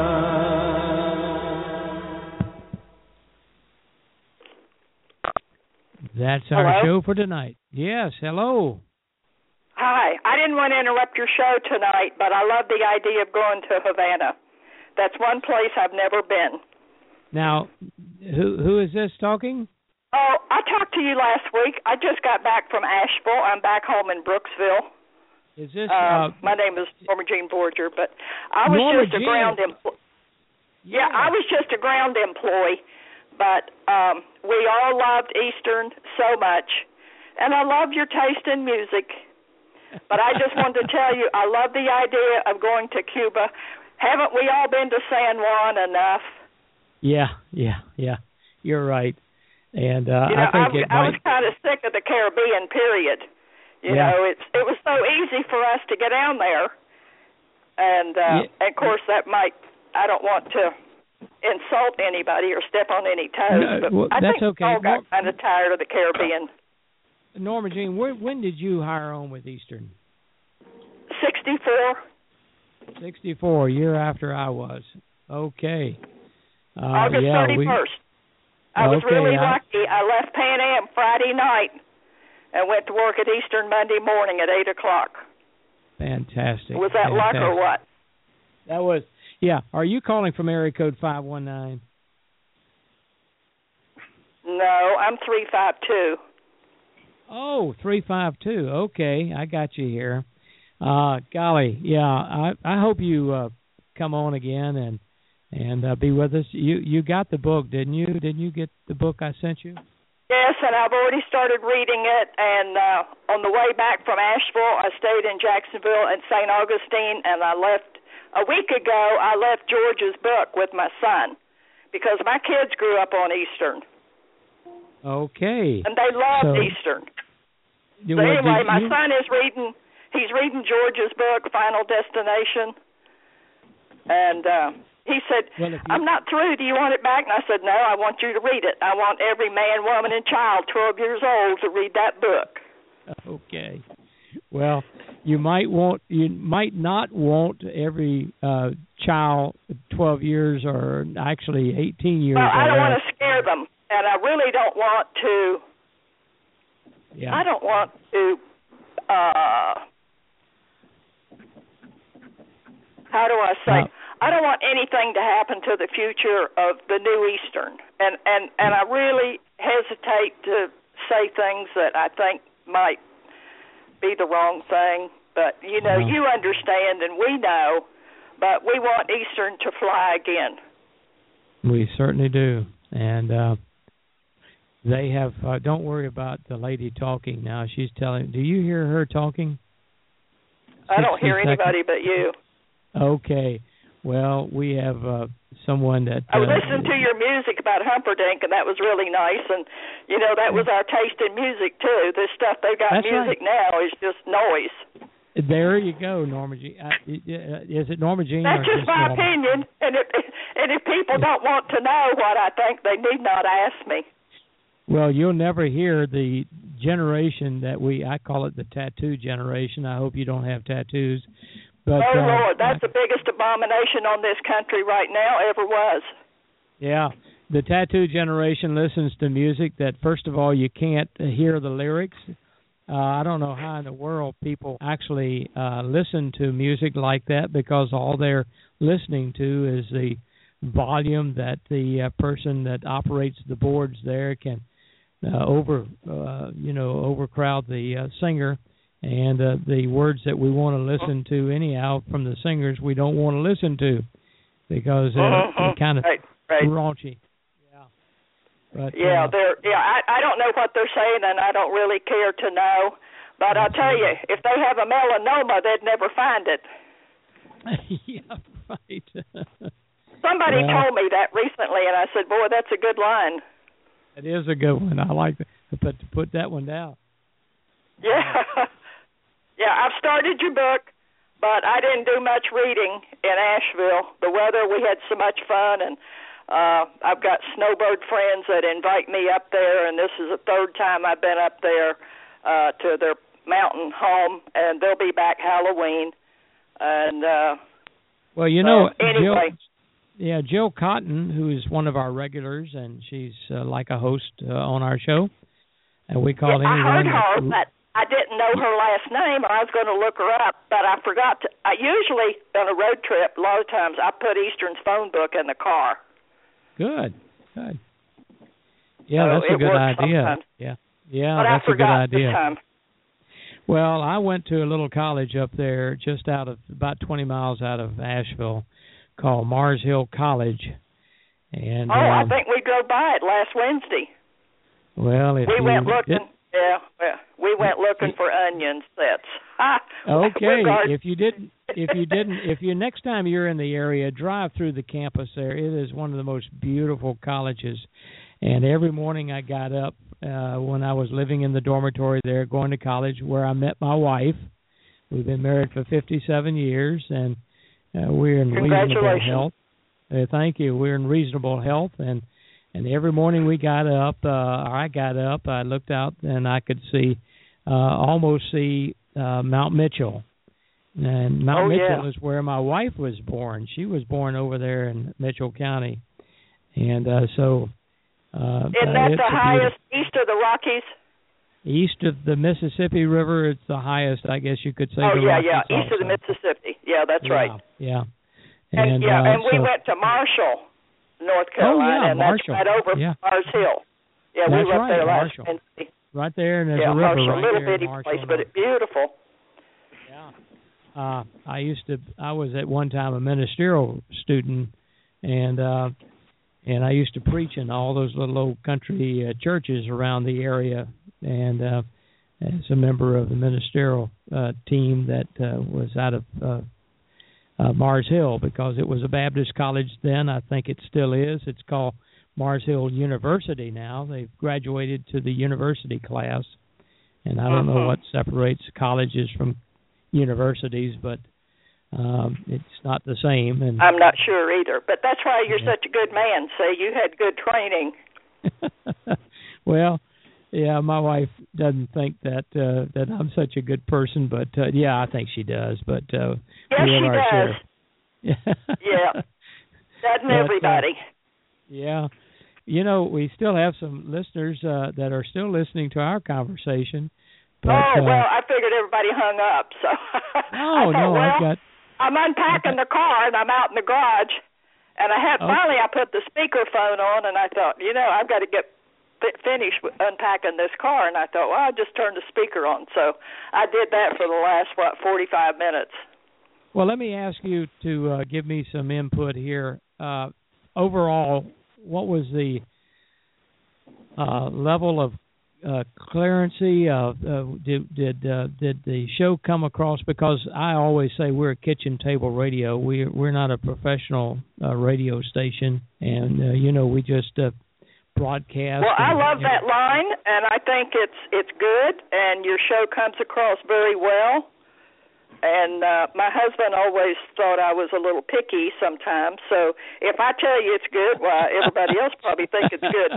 C: That's our
Q: Hello?
C: show for tonight. Yes, hello.
Q: Hi. I didn't want to interrupt your show tonight, but I love the idea of going to Havana. That's one place I've never been.
C: Now, who who is this talking?
Q: Oh, I talked to you last week. I just got back from Asheville. I'm back home in Brooksville.
C: Is this
Q: Um,
C: uh,
Q: my name is Norma Jean Borger, but I was
C: Norma
Q: just a
C: Jean.
Q: ground employee. Yeah, I was just a ground employee, but um, we all loved Eastern so much, and I love your taste in music. But I just wanted to tell you, I love the idea of going to Cuba. Haven't we all been to San Juan enough?
C: Yeah, yeah, yeah. You're right. And uh,
Q: You know,
C: I think
Q: I,
C: it
Q: I
C: might.
Q: was kind of sick of the Caribbean, period. You
C: Yeah.
Q: know, it's it was so easy for us to get down there, and, uh,
C: Yeah.
Q: and of course that might. I don't want to insult anybody or step on any toes,
C: No,
Q: but
C: well,
Q: I
C: that's
Q: think
C: okay.
Q: we all got
C: Nor-
Q: kind of tired of the Caribbean.
C: Norma Jean, where, when did you hire on with Eastern?
Q: Sixty-four.
C: sixty-four, year after I was. Okay. Uh,
Q: August
C: yeah, we,
Q: thirty-first. I was
C: Okay,
Q: really
C: I-
Q: lucky. I left Pan Am Friday night and went to work at Eastern Monday morning at eight o'clock.
C: Fantastic.
Q: Was that luck or
C: fantastic.
Q: what?
C: That was, yeah. Are you calling from area code five one nine?
Q: No, I'm three five two.
C: Oh, three five two. Okay, I got you here. Uh, golly, yeah. I I hope you uh, come on again and and uh, be with us. You you got the book, didn't you? Didn't you get the book I sent you?
Q: Yes, and I've already started reading it. And uh, on the way back from Asheville, I stayed in Jacksonville and Saint Augustine, and I left a week ago. I left George's book with my son because my kids grew up on Eastern,
C: Okay.
Q: and they loved
C: So-
Q: Eastern.
C: You-
Q: So
C: well,
Q: anyway,
C: did
Q: my
C: you-
Q: son is reading. He's reading George's book, Final Destination, and uh, he said,
C: Well, if you-
Q: "I'm not through. Do you want it back?" And I said, "No, I want you to read it. I want every man, woman, and child twelve years old to read that book."
C: Okay. Well, you might want you might not want every uh, child twelve years or actually eighteen years.
Q: Well, I don't
C: or
Q: want
C: less.
Q: to scare them, and I really don't want to.
C: Yeah.
Q: I don't want to. Uh, how do I say?
C: Well-
Q: I don't want anything to happen to the future of the New Eastern, and and and I really hesitate to say things that I think might be the wrong thing. But you know,
C: Uh-huh.
Q: you understand, and we know. But we want Eastern to fly again.
C: We certainly do, and uh, they have. Uh, don't worry about the lady talking now. She's telling. Do you hear her talking?
Q: I don't
C: sixty
Q: hear
C: seconds.
Q: anybody but you.
C: Okay. Well, we have uh, someone that.
Q: I
C: Uh,
Q: listened to your music about Humperdinck, and that was really nice. And you know, that was our taste in music too. This stuff they got
C: That's
Q: music now is just noise.
C: There you go, Norma Jean. Uh, is it Norma Jean?
Q: That's
C: or
Q: just my
C: Norma?
Q: opinion. And if and if people don't want to know what I think, they need not ask me.
C: Well, you'll never hear the generation that we. I call it the tattoo generation. I hope you don't have tattoos. But,
Q: oh
C: uh,
Q: Lord, that's the biggest abomination on this country right now ever was.
C: Yeah, the tattoo generation listens to music that, first of all, you can't hear the lyrics. Uh, I don't know how in the world people actually uh, listen to music like that, because all they're listening to is the volume that the uh, person that operates the boards there can uh, over, uh, you know, overcrowd the uh, singer. And uh, the words that we want to listen to anyhow from the singers, we don't want to listen to, because uh,
Q: Uh-huh.
C: they're kind of
Q: right, right.
C: raunchy. Yeah. But,
Q: yeah,
C: uh,
Q: they're yeah. I I don't know what they're saying, and I don't really care to know. But I'll tell you, if they have a melanoma, they'd never find it.
C: Yeah, right.
Q: Somebody
C: well,
Q: told me that recently, and I said, "Boy, that's a good line."
C: It is a good one. I like to put to put that one down.
Q: Yeah, yeah. I've started your book, but I didn't do much reading in Asheville. The weather, we had so much fun, and uh, I've got snowbird friends that invite me up there, and this is the third time I've been up there uh, to their mountain home, and they'll be back Halloween. And uh,
C: well, you know,
Q: uh, anyway.
C: Jill, yeah, Jill Cotton, who is one of our regulars, and she's uh, like a host uh, on our show, and we call
Q: yeah,
C: anyone.
Q: I heard her,
C: that,
Q: but I didn't know her last name, and I was going to look her up, but I forgot to. I usually, on a road trip, a lot of times, I put Eastern's phone book in the car.
C: Good, good. Yeah,
Q: so
C: that's a good idea.
Q: Sometimes.
C: Yeah, yeah,
Q: but
C: that's
Q: I forgot
C: a good idea.
Q: This time.
C: Well, I went to a little college up there, just out of about twenty miles out of Asheville, called Mars Hill College. And
Q: oh,
C: um,
Q: I think we drove by it last Wednesday.
C: Well, if
Q: we
C: you
Q: went looking.
C: did,
Q: yeah, well, we went looking for onion sets.
C: Okay, if you didn't, if you didn't, if you next time you're in the area, drive through the campus there. It is one of the most beautiful colleges. And every morning I got up uh, when I was living in the dormitory there, going to college, where I met my wife. We've been married for fifty-seven years, and uh, we're in reasonable health. Uh, thank you. We're in reasonable health, and and every morning we got up, uh, or I got up, I looked out, and I could see, uh, almost see uh, Mount Mitchell. And Mount
Q: oh,
C: Mitchell
Q: yeah.
C: is where my wife was born. She was born over there in Mitchell County, and uh, so. Uh,
Q: Isn't that
C: uh,
Q: the highest east of the Rockies?
C: East of the Mississippi River, it's the highest, I guess you could say.
Q: Oh,
C: the
Q: yeah,
C: Rockies
Q: yeah, east
C: also.
Q: of the Mississippi. Yeah, that's
C: yeah,
Q: right.
C: Yeah.
Q: And,
C: And,
Q: yeah,
C: uh,
Q: and we
C: so,
Q: went to Marshall, North Carolina,
C: oh, yeah,
Q: and
C: Marshall.
Q: that's right over
C: yeah.
Q: Mars Hill. Yeah,
C: that's
Q: we were up
C: right,
Q: there last
C: Marshall.
Q: Wednesday.
C: Right there, and there's
Q: yeah,
C: a river
Q: Marshall,
C: right
Q: little
C: there.
Q: bitty
C: Marshall,
Q: place, but it's beautiful.
C: Yeah. Uh, I used to. I was at one time a ministerial student, and uh, and I used to preach in all those little old country uh, churches around the area, and uh, as a member of the ministerial uh, team that uh, was out of uh, uh, Mars Hill, because it was a Baptist college then. I think it still is. It's called Mars Hill University now. They've graduated to the university class, and I don't
Q: uh-huh.
C: know what separates colleges from universities, but um, it's not the same. And
Q: I'm not sure either, but that's why you're yeah. such a good man. Say you had good training.
C: Well, yeah, my wife doesn't think that uh, that I'm such a good person, but uh, yeah, I think she does. But uh,
Q: yes,
C: we have
Q: she
C: our
Q: does.
C: share.
Q: Yeah, doesn't
C: but,
Q: everybody?
C: Uh, yeah, you know, we still have some listeners uh, that are still listening to our conversation. But,
Q: oh,
C: uh,
Q: well, I figured everybody hung up, so
C: no,
Q: I thought,
C: no,
Q: well,
C: I've got.
Q: I'm unpacking the car and I'm out in the garage, and I had
C: okay.
Q: finally I put the speakerphone on, and I thought, you know, I've got to get f- finished with unpacking this car, and I thought, well, I'll just turn the speaker on. So I did that for the last what forty-five minutes.
C: Well, let me ask you to uh, give me some input here. Uh, overall, what was the uh, level of uh, clearancy? Of uh, did did uh, did the show come across? Because I always say we're a kitchen table radio. We we're not a professional uh, radio station, and uh, you know we just uh, broadcast.
Q: Well,
C: and,
Q: I love
C: and,
Q: that line, and I think it's it's good, and your show comes across very well. And uh, my husband always thought I was a little picky sometimes. So if I tell you it's good, well, everybody else probably thinks it's good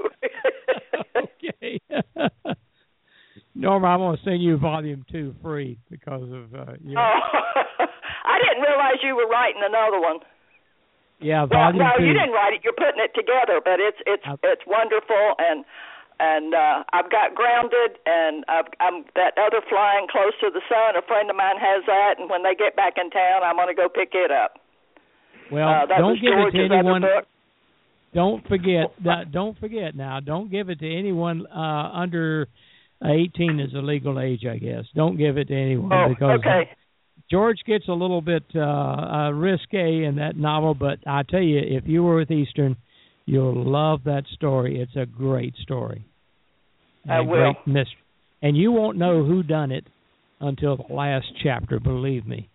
Q: too.
C: Okay. Norma, I'm going to send you volume two free because of uh, you know.
Q: Oh, I didn't realize you were writing another one.
C: Yeah,
Q: well,
C: volume
Q: no,
C: two.
Q: you didn't write it. You're putting it together, but it's it's
C: I,
Q: it's wonderful and. And uh, I've got Grounded, and I've, I'm that other Flying Close to the Sun. A friend of mine has that, and when they get back in town, I'm going to go pick it up.
C: Well,
Q: uh, that
C: don't
Q: was
C: give
Q: George's
C: it to anyone.
Q: Other book.
C: Don't forget. That, don't forget now. Don't give it to anyone uh, under eighteen is the legal age, I guess. Don't give it to anyone
Q: oh,
C: because
Q: okay.
C: George gets a little bit uh, uh, risque in that novel. But I tell you, if you were with Eastern, You'll love that story. It's a great story.
Q: I
C: a
Q: will.
C: Great mystery. And you won't know who done it until the last chapter, believe me.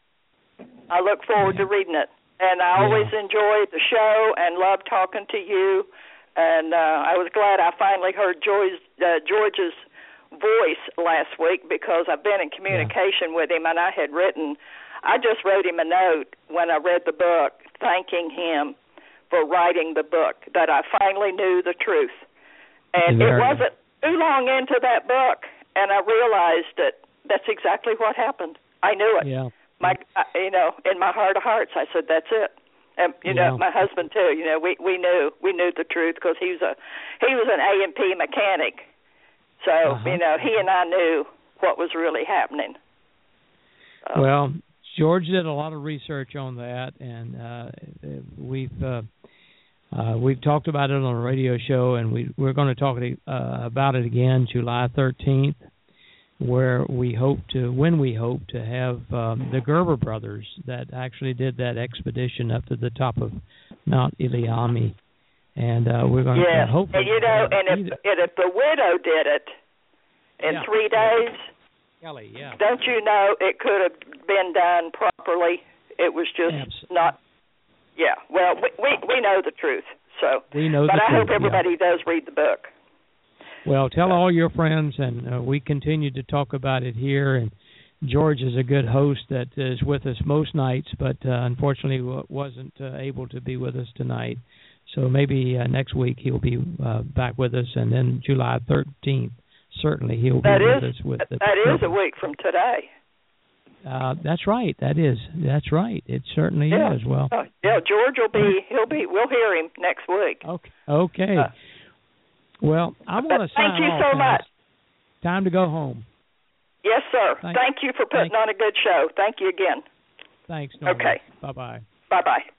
Q: I look forward
C: yeah.
Q: to reading it. And I always
C: yeah.
Q: enjoy the show and love talking to you. And uh, I was glad I finally heard George, uh, George's voice last week because I've been in communication yeah. with him, and I had written, I just wrote him a note when I read the book thanking him for writing the book, that I finally knew the truth. And it wasn't too long into that book, and I realized that that's exactly what happened. I knew it.
C: Yeah.
Q: My, you know, in my heart of hearts, I said, "That's it." And you
C: yeah.
Q: know, my husband too. You know, we we knew we knew the truth because he was a he was an A and P mechanic. So
C: uh-huh.
Q: you know, he and I knew what was really happening.
C: So. Well, George did a lot of research on that, and uh, we've uh, uh, we've talked about it on a radio show, and we we're going to talk uh, about it again July thirteenth. Where we hope to, when we hope to have um, the Gerber brothers that actually did that expedition up to the top of Mount Iliamni, and uh, we're going
Q: yeah.
C: to hope.
Q: And you know, and if, and if the widow did it in
C: yeah.
Q: three days,
C: Kelly, yeah,
Q: don't you know it could have been done properly? It was just
C: Absolutely.
Q: not. Yeah, well, we, we we know the truth, so.
C: We know
Q: but
C: the
Q: I
C: truth.
Q: hope everybody
C: yeah.
Q: does read the book.
C: Well, tell all your friends, and uh, we continue to talk about it here. And George is a good host that is with us most nights, but uh, unfortunately w- wasn't uh, able to be with us tonight. So maybe uh, next week he'll be uh, back with us, and then July thirteenth, certainly he'll
Q: that
C: be
Q: is,
C: with us. With the
Q: that is a week from today.
C: Uh, that's right. That is. That's right. It certainly
Q: yeah.
C: is. Well,
Q: uh, yeah, George will be. He'll be. We'll hear him next week.
C: Okay. Okay.
Q: Uh,
C: Well, I want to sign
Q: Thank you
C: off
Q: so
C: now.
Q: much.
C: Time to go home.
Q: Yes, sir.
C: Thank,
Q: Thank you for putting
C: thank,
Q: on a good show. Thank you again.
C: Thanks, Norma.
Q: Okay.
C: Bye-bye.
Q: Bye-bye.